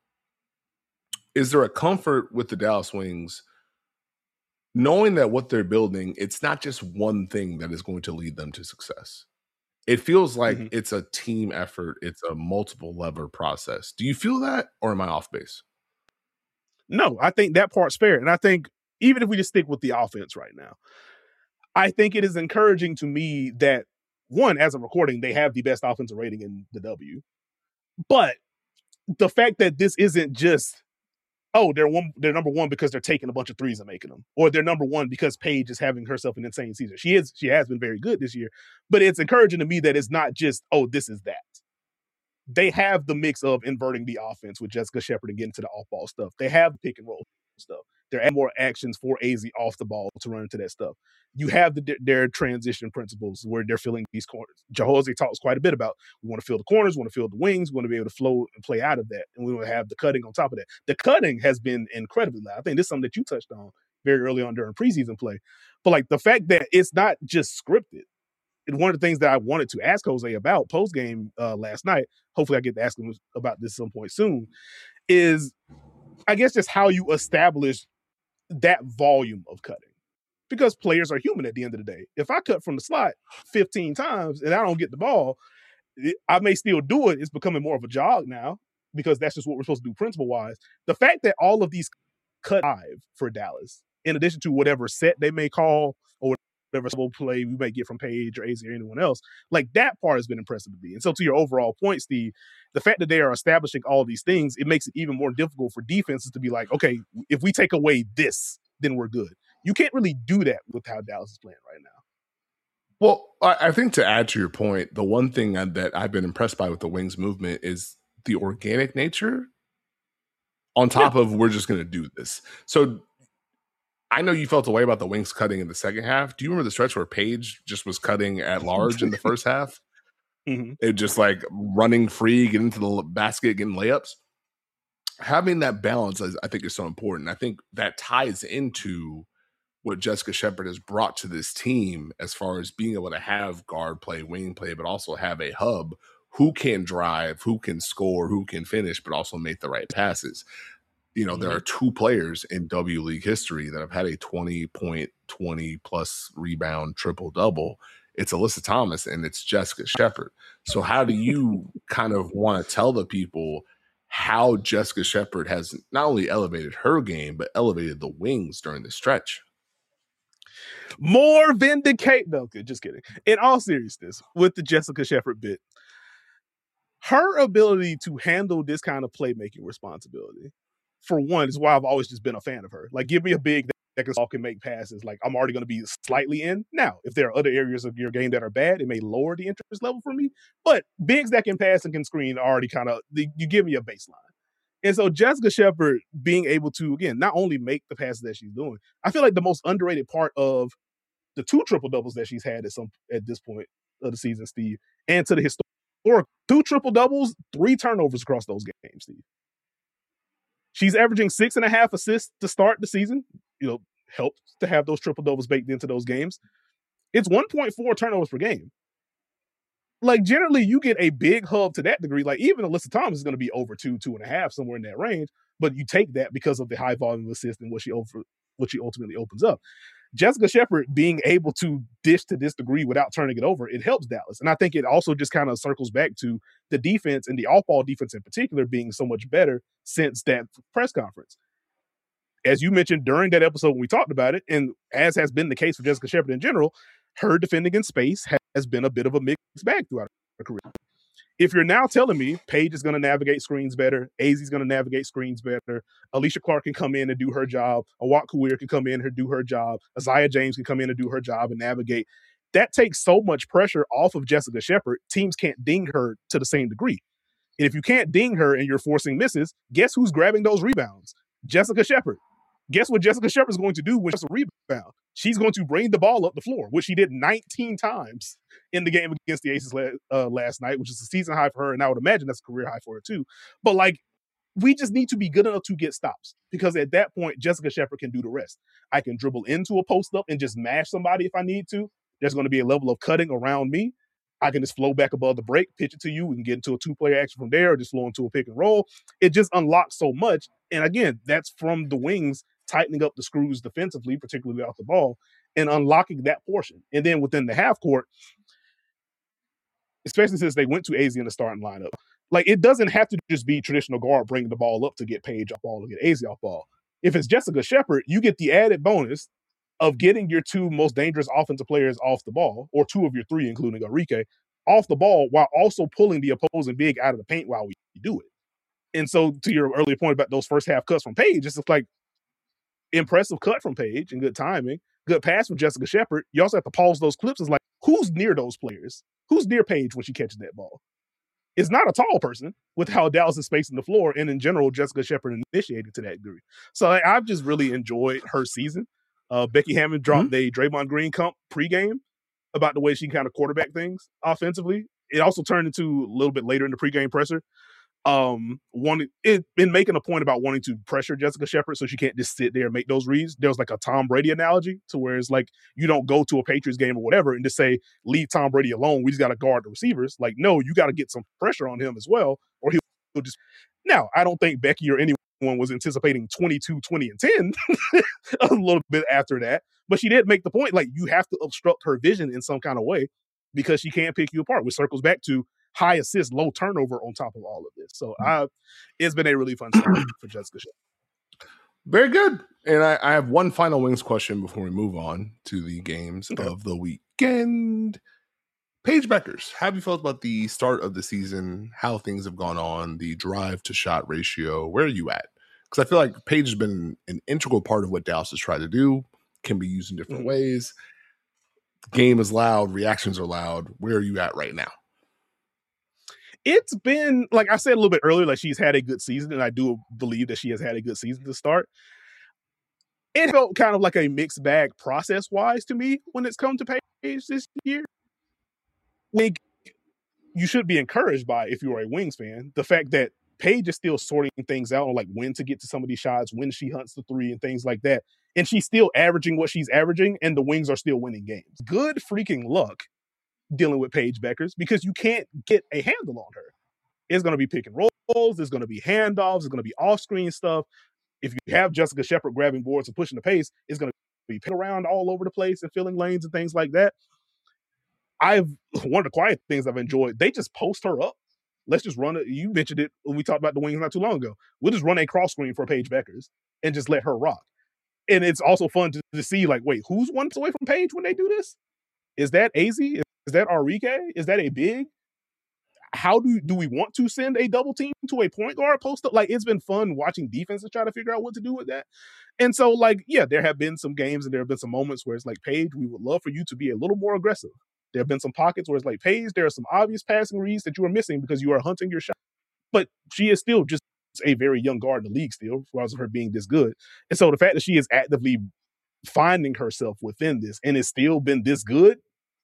is there a comfort with the Dallas Wings knowing that what they're building, it's not just one thing that is going to lead them to success? It feels like it's a team effort. It's a multiple lever process. Do you feel that, or am I off base? No, I think that part's fair. And I think even if we just stick with the offense right now, I think it is encouraging to me that, one, as I'm recording, they have the best offensive rating in the W. But the fact that this isn't just, oh, they're number one because they're taking a bunch of threes and making them, or they're number one because Paige is having herself an insane season. She has been very good this year, but it's encouraging to me that it's not just, oh, this is that. They have the mix of inverting the offense with Jessica Shepard and getting to the off-ball stuff. They have the pick and roll stuff. They're adding more actions for Azzi off the ball to run into that stuff. You have their transition principles where they're filling these corners. Jose talks quite a bit about, we want to fill the corners, we want to fill the wings, we want to be able to flow and play out of that, and we want to have the cutting on top of that. The cutting has been incredibly loud. I think this is something that you touched on very early on during preseason play. But like the fact that it's not just scripted, and one of the things that I wanted to ask Jose about post-game last night, hopefully I get to ask him about this at some point soon, is I guess just how you establish that volume of cutting. Because players are human at the end of the day. If I cut from the slot 15 times and I don't get the ball, I may still do it. It's becoming more of a jog now because that's just what we're supposed to do principle-wise. The fact that all of these cut live for Dallas, in addition to whatever set they may call or whatever play we may get from Paige or Azzi or anyone else, like that part has been impressive to me. And so to your overall point, Steve, the fact that they are establishing all these things, it makes it even more difficult for defenses to be like, okay, if we take away this, then we're good. You can't really do that with how Dallas is playing right now. Well, I think to add to your point, the one thing that I've been impressed by with the Wings movement is the organic nature on top of we're just going to do this. So I know you felt a way about the Wings cutting in the second half. Do you remember the stretch where Paige just was cutting at large in the first half? It just like running free, getting to the basket, getting layups. Having that balance, I think, is so important. I think that ties into what Jessica Shepard has brought to this team as far as being able to have guard play, wing play, but also have a hub who can drive, who can score, who can finish, but also make the right passes. You know, there are two players in W League history that have had a 20-point, 20-plus rebound triple-double. It's Alyssa Thomas and it's Jessica Shepard. So how do you kind of want to tell the people how Jessica Shepard has not only elevated her game, but elevated the Wings during the stretch? More vindicate. No, just kidding. In all seriousness, with the Jessica Shepard bit, her ability to handle this kind of playmaking responsibility, for one, is why I've always just been a fan of her. Like, give me a big that can walk and make passes. Like, I'm already going to be slightly in. Now, if there are other areas of your game that are bad, it may lower the interest level for me. But bigs that can pass and can screen are already kind of, you give me a baseline. And so Jessica Shepard being able to, again, not only make the passes that she's doing, I feel like the most underrated part of the 2 triple doubles that she's had at this point of the season, Steve, and to the historic 2 triple doubles, 3 turnovers across those games, Steve. She's averaging 6.5 assists to start the season. Helps to have those triple doubles baked into those games. It's 1.4 turnovers per game. Like, generally, you get a big hub to that degree. Like, even Alyssa Thomas is going to be over 2.5, somewhere in that range. But you take that because of the high volume of assists and what she ultimately opens up. Jessica Shepard being able to dish to this degree without turning it over, it helps Dallas. And I think it also just kind of circles back to the defense and the off-ball defense in particular being so much better since that press conference. As you mentioned during that episode when we talked about it, and as has been the case for Jessica Shepard in general, her defending in space has been a bit of a mixed bag throughout her career. If you're now telling me Paige is going to navigate screens better, Azzi's going to navigate screens better, Alicia Clark can come in and do her job, Awak Kuir can come in and do her job, Isaiah James can come in and do her job and navigate, that takes so much pressure off of Jessica Shepard, teams can't ding her to the same degree. And if you can't ding her and you're forcing misses, guess who's grabbing those rebounds? Jessica Shepard. Guess what Jessica Shepard is going to do when she's a rebound? She's going to bring the ball up the floor, which she did 19 times in the game against the Aces last night, which is a season high for her, and I would imagine that's a career high for her too. But like, we just need to be good enough to get stops, because at that point, Jessica Shepard can do the rest. I can dribble into a post up and just mash somebody if I need to. There's going to be a level of cutting around me. I can just flow back above the break, pitch it to you. We can get into a 2-player action from there, or just flow into a pick and roll. It just unlocks so much. And again, that's from the wings tightening up the screws defensively, particularly off the ball, and unlocking that portion. And then within the half court, especially since they went to Azzi in the starting lineup, like, it doesn't have to just be traditional guard bringing the ball up to get Paige off ball or get Azzi off ball. If it's Jessica Shepard, you get the added bonus of getting your 2 most dangerous offensive players off the ball, or 2 of your 3, including Arike, off the ball, while also pulling the opposing big out of the paint while we do it. And so, to your earlier point about those first half cuts from Paige, it's just like, impressive cut from Paige and good timing, good pass from Jessica Shepard. You also have to pause those clips. It's like, who's near those players? Who's near Paige when she catches that ball? It's not a tall person with how Dallas is spacing the floor, and in general, Jessica Shepard initiated to that degree. So I've just really enjoyed her season. Becky Hammond dropped a Draymond Green comp pregame about the way she kind of quarterback things offensively. It also turned into a little bit later in the pregame presser. Been making a point about wanting to pressure Jessica Shepard so she can't just sit there and make those reads. There was like a Tom Brady analogy to where it's like, you don't go to a Patriots game or whatever and just say, leave Tom Brady alone. We just got to guard the receivers. Like, no, you got to get some pressure on him as well, or he'll just. Now, I don't think Becky or anyone was anticipating 22, 20, and 10 a little bit after that, but she did make the point, like, you have to obstruct her vision in some kind of way because she can't pick you apart, which circles back to high assist, low turnover on top of all of this. So it's been a really fun start for Jessica Shepard. Very good. And I have one final Wings question before we move on to the games of the weekend. Paige Bueckers, how have you felt about the start of the season, how things have gone on, the drive to shot ratio? Where are you at? Because I feel like Paige has been an integral part of what Dallas has tried to do, can be used in different ways. Game is loud, reactions are loud. Where are you at right now? It's been, like I said a little bit earlier, like, she's had a good season, and I do believe that she has had a good season to start. It felt kind of like a mixed bag process-wise to me when it's come to Paige this year. Like, you should be encouraged by, if you are a Wings fan, the fact that Paige is still sorting things out on, like, when to get to some of these shots, when she hunts the 3 and things like that. And she's still averaging what she's averaging, and the Wings are still winning games. Good freaking luck dealing with Paige Bueckers, because you can't get a handle on her. It's going to be pick and rolls. There's going to be handoffs. There's going to be off-screen stuff. If you have Jessica Shepard grabbing boards and pushing the pace, it's going to be pick around all over the place and filling lanes and things like that. One of the quiet things I've enjoyed, they just post her up. Let's just run it. You mentioned it when we talked about the Wings not too long ago. We'll just run a cross screen for Paige Bueckers and just let her rock. And it's also fun to see, like, wait, who's 1 away from Paige when they do this? Is that Azzi? Is that Arike? Is that a big? How do we want to send a double team to a point guard post up? Like, it's been fun watching defenses try to figure out what to do with that. And so, like, yeah, there have been some games and there have been some moments where it's like, Paige, we would love for you to be a little more aggressive. There have been some pockets where it's like, Paige, there are some obvious passing reads that you are missing because you are hunting your shot. But she is still just a very young guard in the league still, regardless of her being this good. And so the fact that she is actively finding herself within this and has still been this good,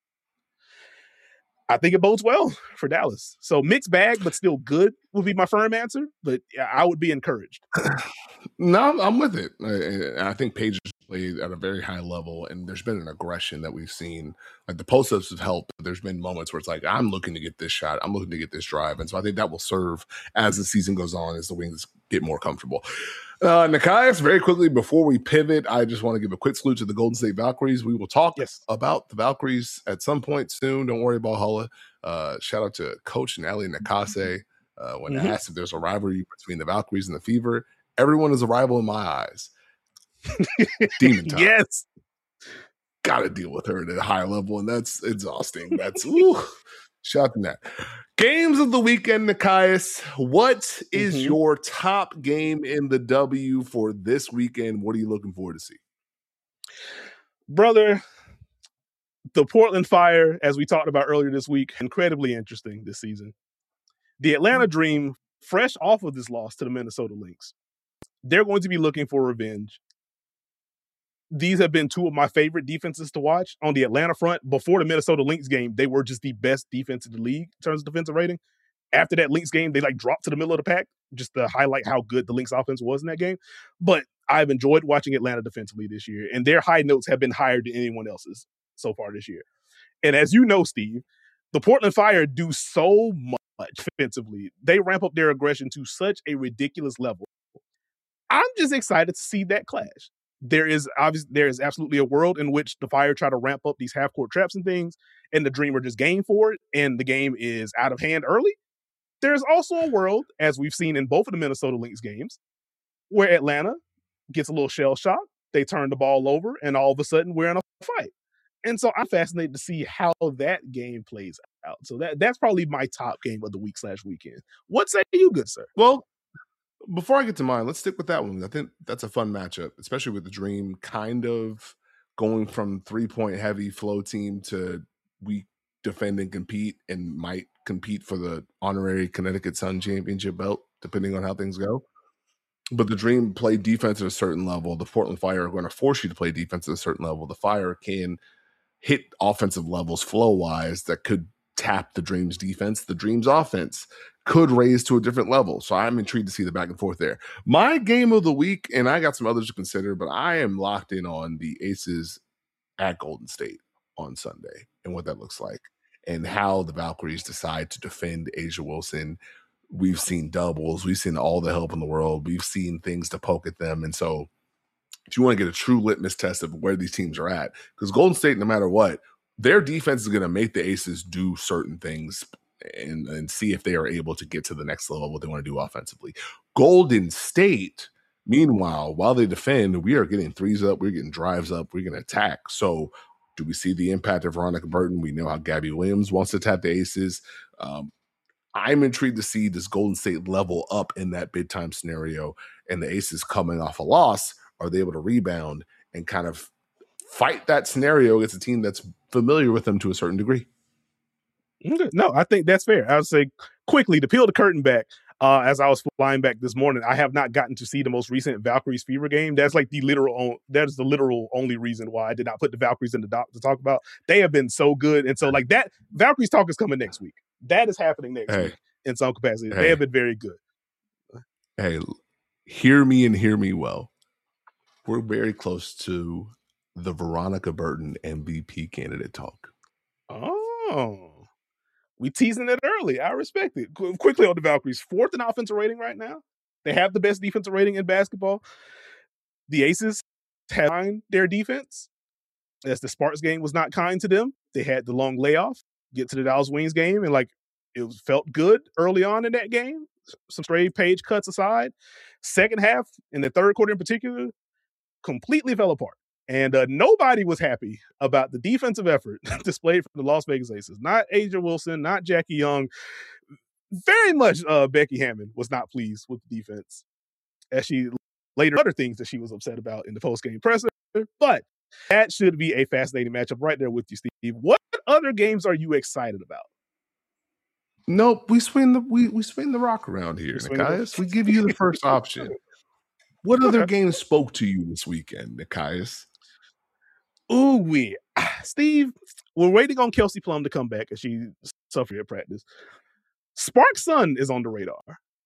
I think it bodes well for Dallas. So mixed bag, but still good would be my firm answer. But I would be encouraged. No, I'm with it. I think Paige has played at a very high level, and there's been an aggression that we've seen. Like the post-ups have helped. There's been moments where it's like, I'm looking to get this shot. I'm looking to get this drive. And so I think that will serve as the season goes on, as the wings get more comfortable. Nekias, very quickly before we pivot, I just want to give a quick salute to the Golden State Valkyries. We will talk about the Valkyries at some point soon. Don't worry about Holla. Shout out to Coach Nelly Nakase. When asked if there's a rivalry between the Valkyries and the Fever, everyone is a rival in my eyes. Demon time. Yes. Got to deal with her at a higher level, and that's exhausting. That's shout to that. Games of the weekend, Nekias. What is your top game in the W for this weekend? What are you looking forward to see? Brother, the Portland Fire, as we talked about earlier this week, incredibly interesting this season. The Atlanta Dream, fresh off of this loss to the Minnesota Lynx, they're going to be looking for revenge. These have been two of my favorite defenses to watch on the Atlanta front. Before the Minnesota Lynx game, they were just the best defense in the league in terms of defensive rating. After that Lynx game, they dropped to the middle of the pack just to highlight how good the Lynx offense was in that game. But I've enjoyed watching Atlanta defensively this year, and their high notes have been higher than anyone else's so far this year. And as you know, Steve, the Portland Fire do so much defensively. They ramp up their aggression to such a ridiculous level. I'm just excited to see that clash. There is absolutely a world in which the Fire try to ramp up these half-court traps and things, and the Dream are just game for it, and the game is out of hand early. There's also a world, as we've seen in both of the Minnesota Lynx games, where Atlanta gets a little shell-shocked, they turn the ball over, and all of a sudden we're in a fight. And so I'm fascinated to see how that game plays out. So that's probably my top game of the week/weekend. What say you, good sir? Well, before I get to mine, let's stick with that one. I think that's a fun matchup, especially with the Dream kind of going from 3-point heavy flow team to we defend and compete and might compete for the honorary Connecticut Sun championship belt, depending on how things go. But the Dream play defense at a certain level. The Portland Fire are going to force you to play defense at a certain level. The Fire can hit offensive levels flow-wise that could tap the Dream's defense. The Dream's offense could raise to a different level. So I'm intrigued to see the back and forth there. My game of the week, and I got some others to consider, but I am locked in on the Aces at Golden State on Sunday and what that looks like and how the Valkyries decide to defend A'ja Wilson. We've seen doubles. We've seen all the help in the world. We've seen things to poke at them. And so if you want to get a true litmus test of where these teams are at, because Golden State, no matter what, their defense is going to make the Aces do certain things and see if they are able to get to the next level, what they want to do offensively. Golden State, meanwhile, while they defend, we are getting threes up, we're getting drives up, we're going to attack. So do we see the impact of Veronica Burton? We know how Gabby Williams wants to tap the Aces. I'm intrigued to see this Golden State level up in that big time scenario, and the Aces coming off a loss, are they able to rebound and kind of fight that scenario against a team that's familiar with them to a certain degree? No, I think that's fair. I would say quickly to peel the curtain back. As I was flying back this morning, I have not gotten to see the most recent Valkyries Fever game. That's like the literal only reason why I did not put the Valkyries in the doc to talk about. They have been so good, and so like that Valkyries talk is coming next week. That is happening next week in some capacity. They have been very good. Hey, hear me and hear me well. We're very close to the Veronica Burton MVP candidate talk. Oh. We teasing it early. I respect it. Quickly on the Valkyries. 4th in offensive rating right now. They have the best defensive rating in basketball. The Aces have their defense, as the Sparks game was not kind to them. They had the long layoff, get to the Dallas Wings game, and it felt good early on in that game. Some stray page cuts aside. Second half, in the third quarter in particular, completely fell apart. And nobody was happy about the defensive effort displayed from the Las Vegas Aces. Not A'ja Wilson, not Jackie Young. Very much Becky Hammon was not pleased with the defense, as she later other things that she was upset about in the post-game presser. But that should be a fascinating matchup right there with you, Steve. What other games are you excited about? Nope, we swing the rock around here, Nikias. We give you the first option. What other games spoke to you this weekend, Nikias? Ooh, Steve, we're waiting on Kelsey Plum to come back, and she suffered at practice. Spark Sun is on the radar.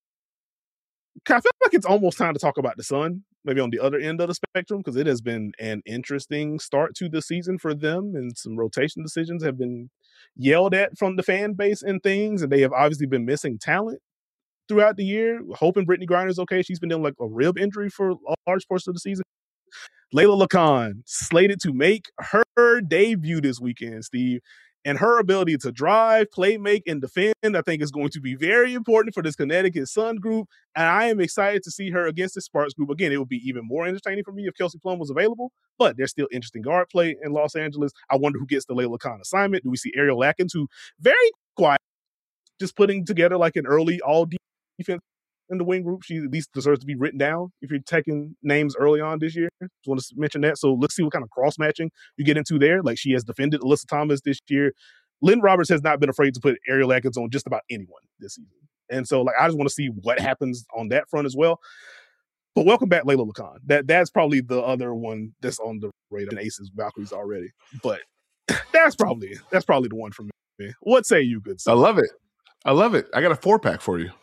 I feel like it's almost time to talk about the Sun, maybe on the other end of the spectrum, because it has been an interesting start to the season for them, and some rotation decisions have been yelled at from the fan base and things, and they have obviously been missing talent throughout the year. Hoping Brittany Griner's okay. She's been dealing like a rib injury for a large portion of the season. Layla LeCon slated to make her debut this weekend, Steve. And her ability to drive, play, make, and defend, I think, is going to be very important for this Connecticut Sun group. And I am excited to see her against the Sparks group. Again, it would be even more entertaining for me if Kelsey Plum was available, but there's still interesting guard play in Los Angeles. I wonder who gets the Layla LeCon assignment. Do we see Ariel Atkins, who very quiet, just putting together like an early all-defense in the wing group? She at least deserves to be written down if you're taking names early on this year. Just want to mention that. So let's see what kind of cross-matching you get into there. Like, she has defended Alyssa Thomas this year. Lynn Roberts has not been afraid to put Ariel Atkins on just about anyone this season. And so, like, I just want to see what happens on that front as well. But welcome back, Layla LeCon. That's probably the other one that's on the radar. Aces, Valkyries already. But that's probably the one for me. What say you, good sir? I love it. I got a 4-pack for you.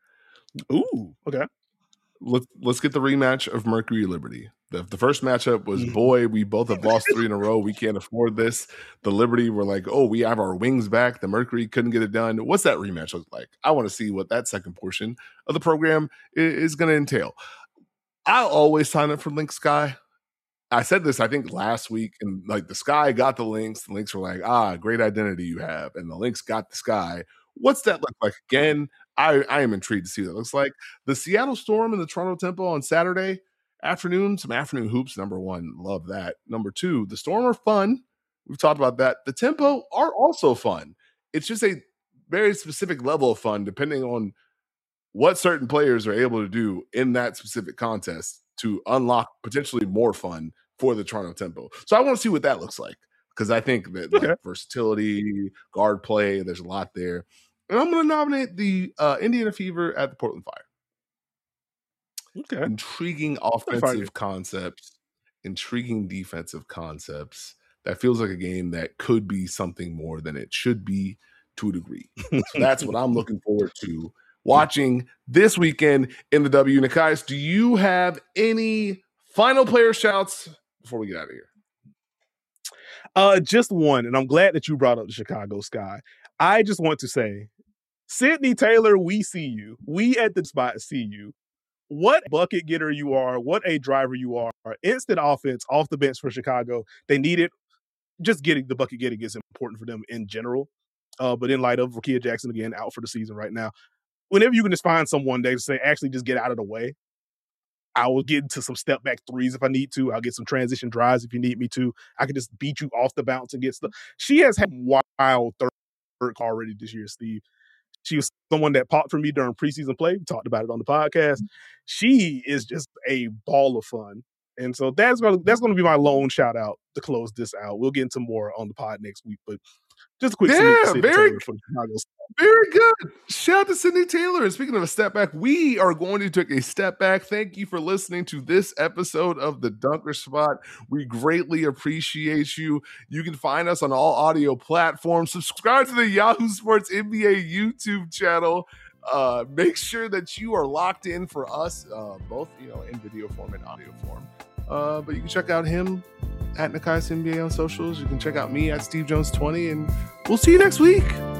Ooh, okay. Let's get the rematch of Mercury Liberty. The first matchup was, boy, we both have lost 3 in a row. We can't afford this. The Liberty were like, oh, we have our wings back. The Mercury couldn't get it done. What's that rematch look like? I want to see what that second portion of the program is going to entail. I'll always sign up for Link Sky. I said this, I think, last week, and like the Sky got the Lynx. The Lynx were like, great identity you have. And the Lynx got the Sky. What's that look like again? I am intrigued to see what it looks like. The Seattle Storm and the Toronto Tempo on Saturday afternoon, some afternoon hoops. Number one, love that. Number two, the Storm are fun. We've talked about that. The Tempo are also fun. It's just a very specific level of fun depending on what certain players are able to do in that specific contest to unlock potentially more fun for the Toronto Tempo. So I want to see what that looks like, because I think that like versatility, guard play, there's a lot there. And I'm going to nominate the Indiana Fever at the Portland Fire. Okay. Intriguing offensive concepts, intriguing defensive concepts. That feels like a game that could be something more than it should be to a degree. So that's what I'm looking forward to watching this weekend in the W. Nikias, do you have any final player shouts before we get out of here? Just one, and I'm glad that you brought up the Chicago Sky. I just want to say, Sydney Taylor, we see you. We at the spot see you. What bucket getter you are, what a driver you are. Instant offense off the bench for Chicago. They need it. Just getting the bucket getting is important for them in general. But in light of Rakia Jackson, again, out for the season right now, whenever you can just find someone they say, actually just get out of the way, I will get into some step back threes if I need to. I'll get some transition drives if you need me to. I can just beat you off the bounce and get stuff. She has had wild third already this year, Steve. She was someone that popped for me during preseason play. We talked about it on the podcast. She is just a ball of fun. And so that's going to be my lone shout out to close this out. We'll get into more on the pod next week, but just a quick very good. Shout out to Sydney Taylor. And speaking of a step back, we are going to take a step back. Thank you for listening to this episode of the Dunker Spot. We greatly appreciate you. You can find us on all audio platforms. Subscribe to the Yahoo Sports NBA YouTube channel. Make sure that you are locked in for us, both in video form and audio form. But you can check out him at Nikias NBA on socials. You can check out me at Steve Jones 20, and we'll see you next week.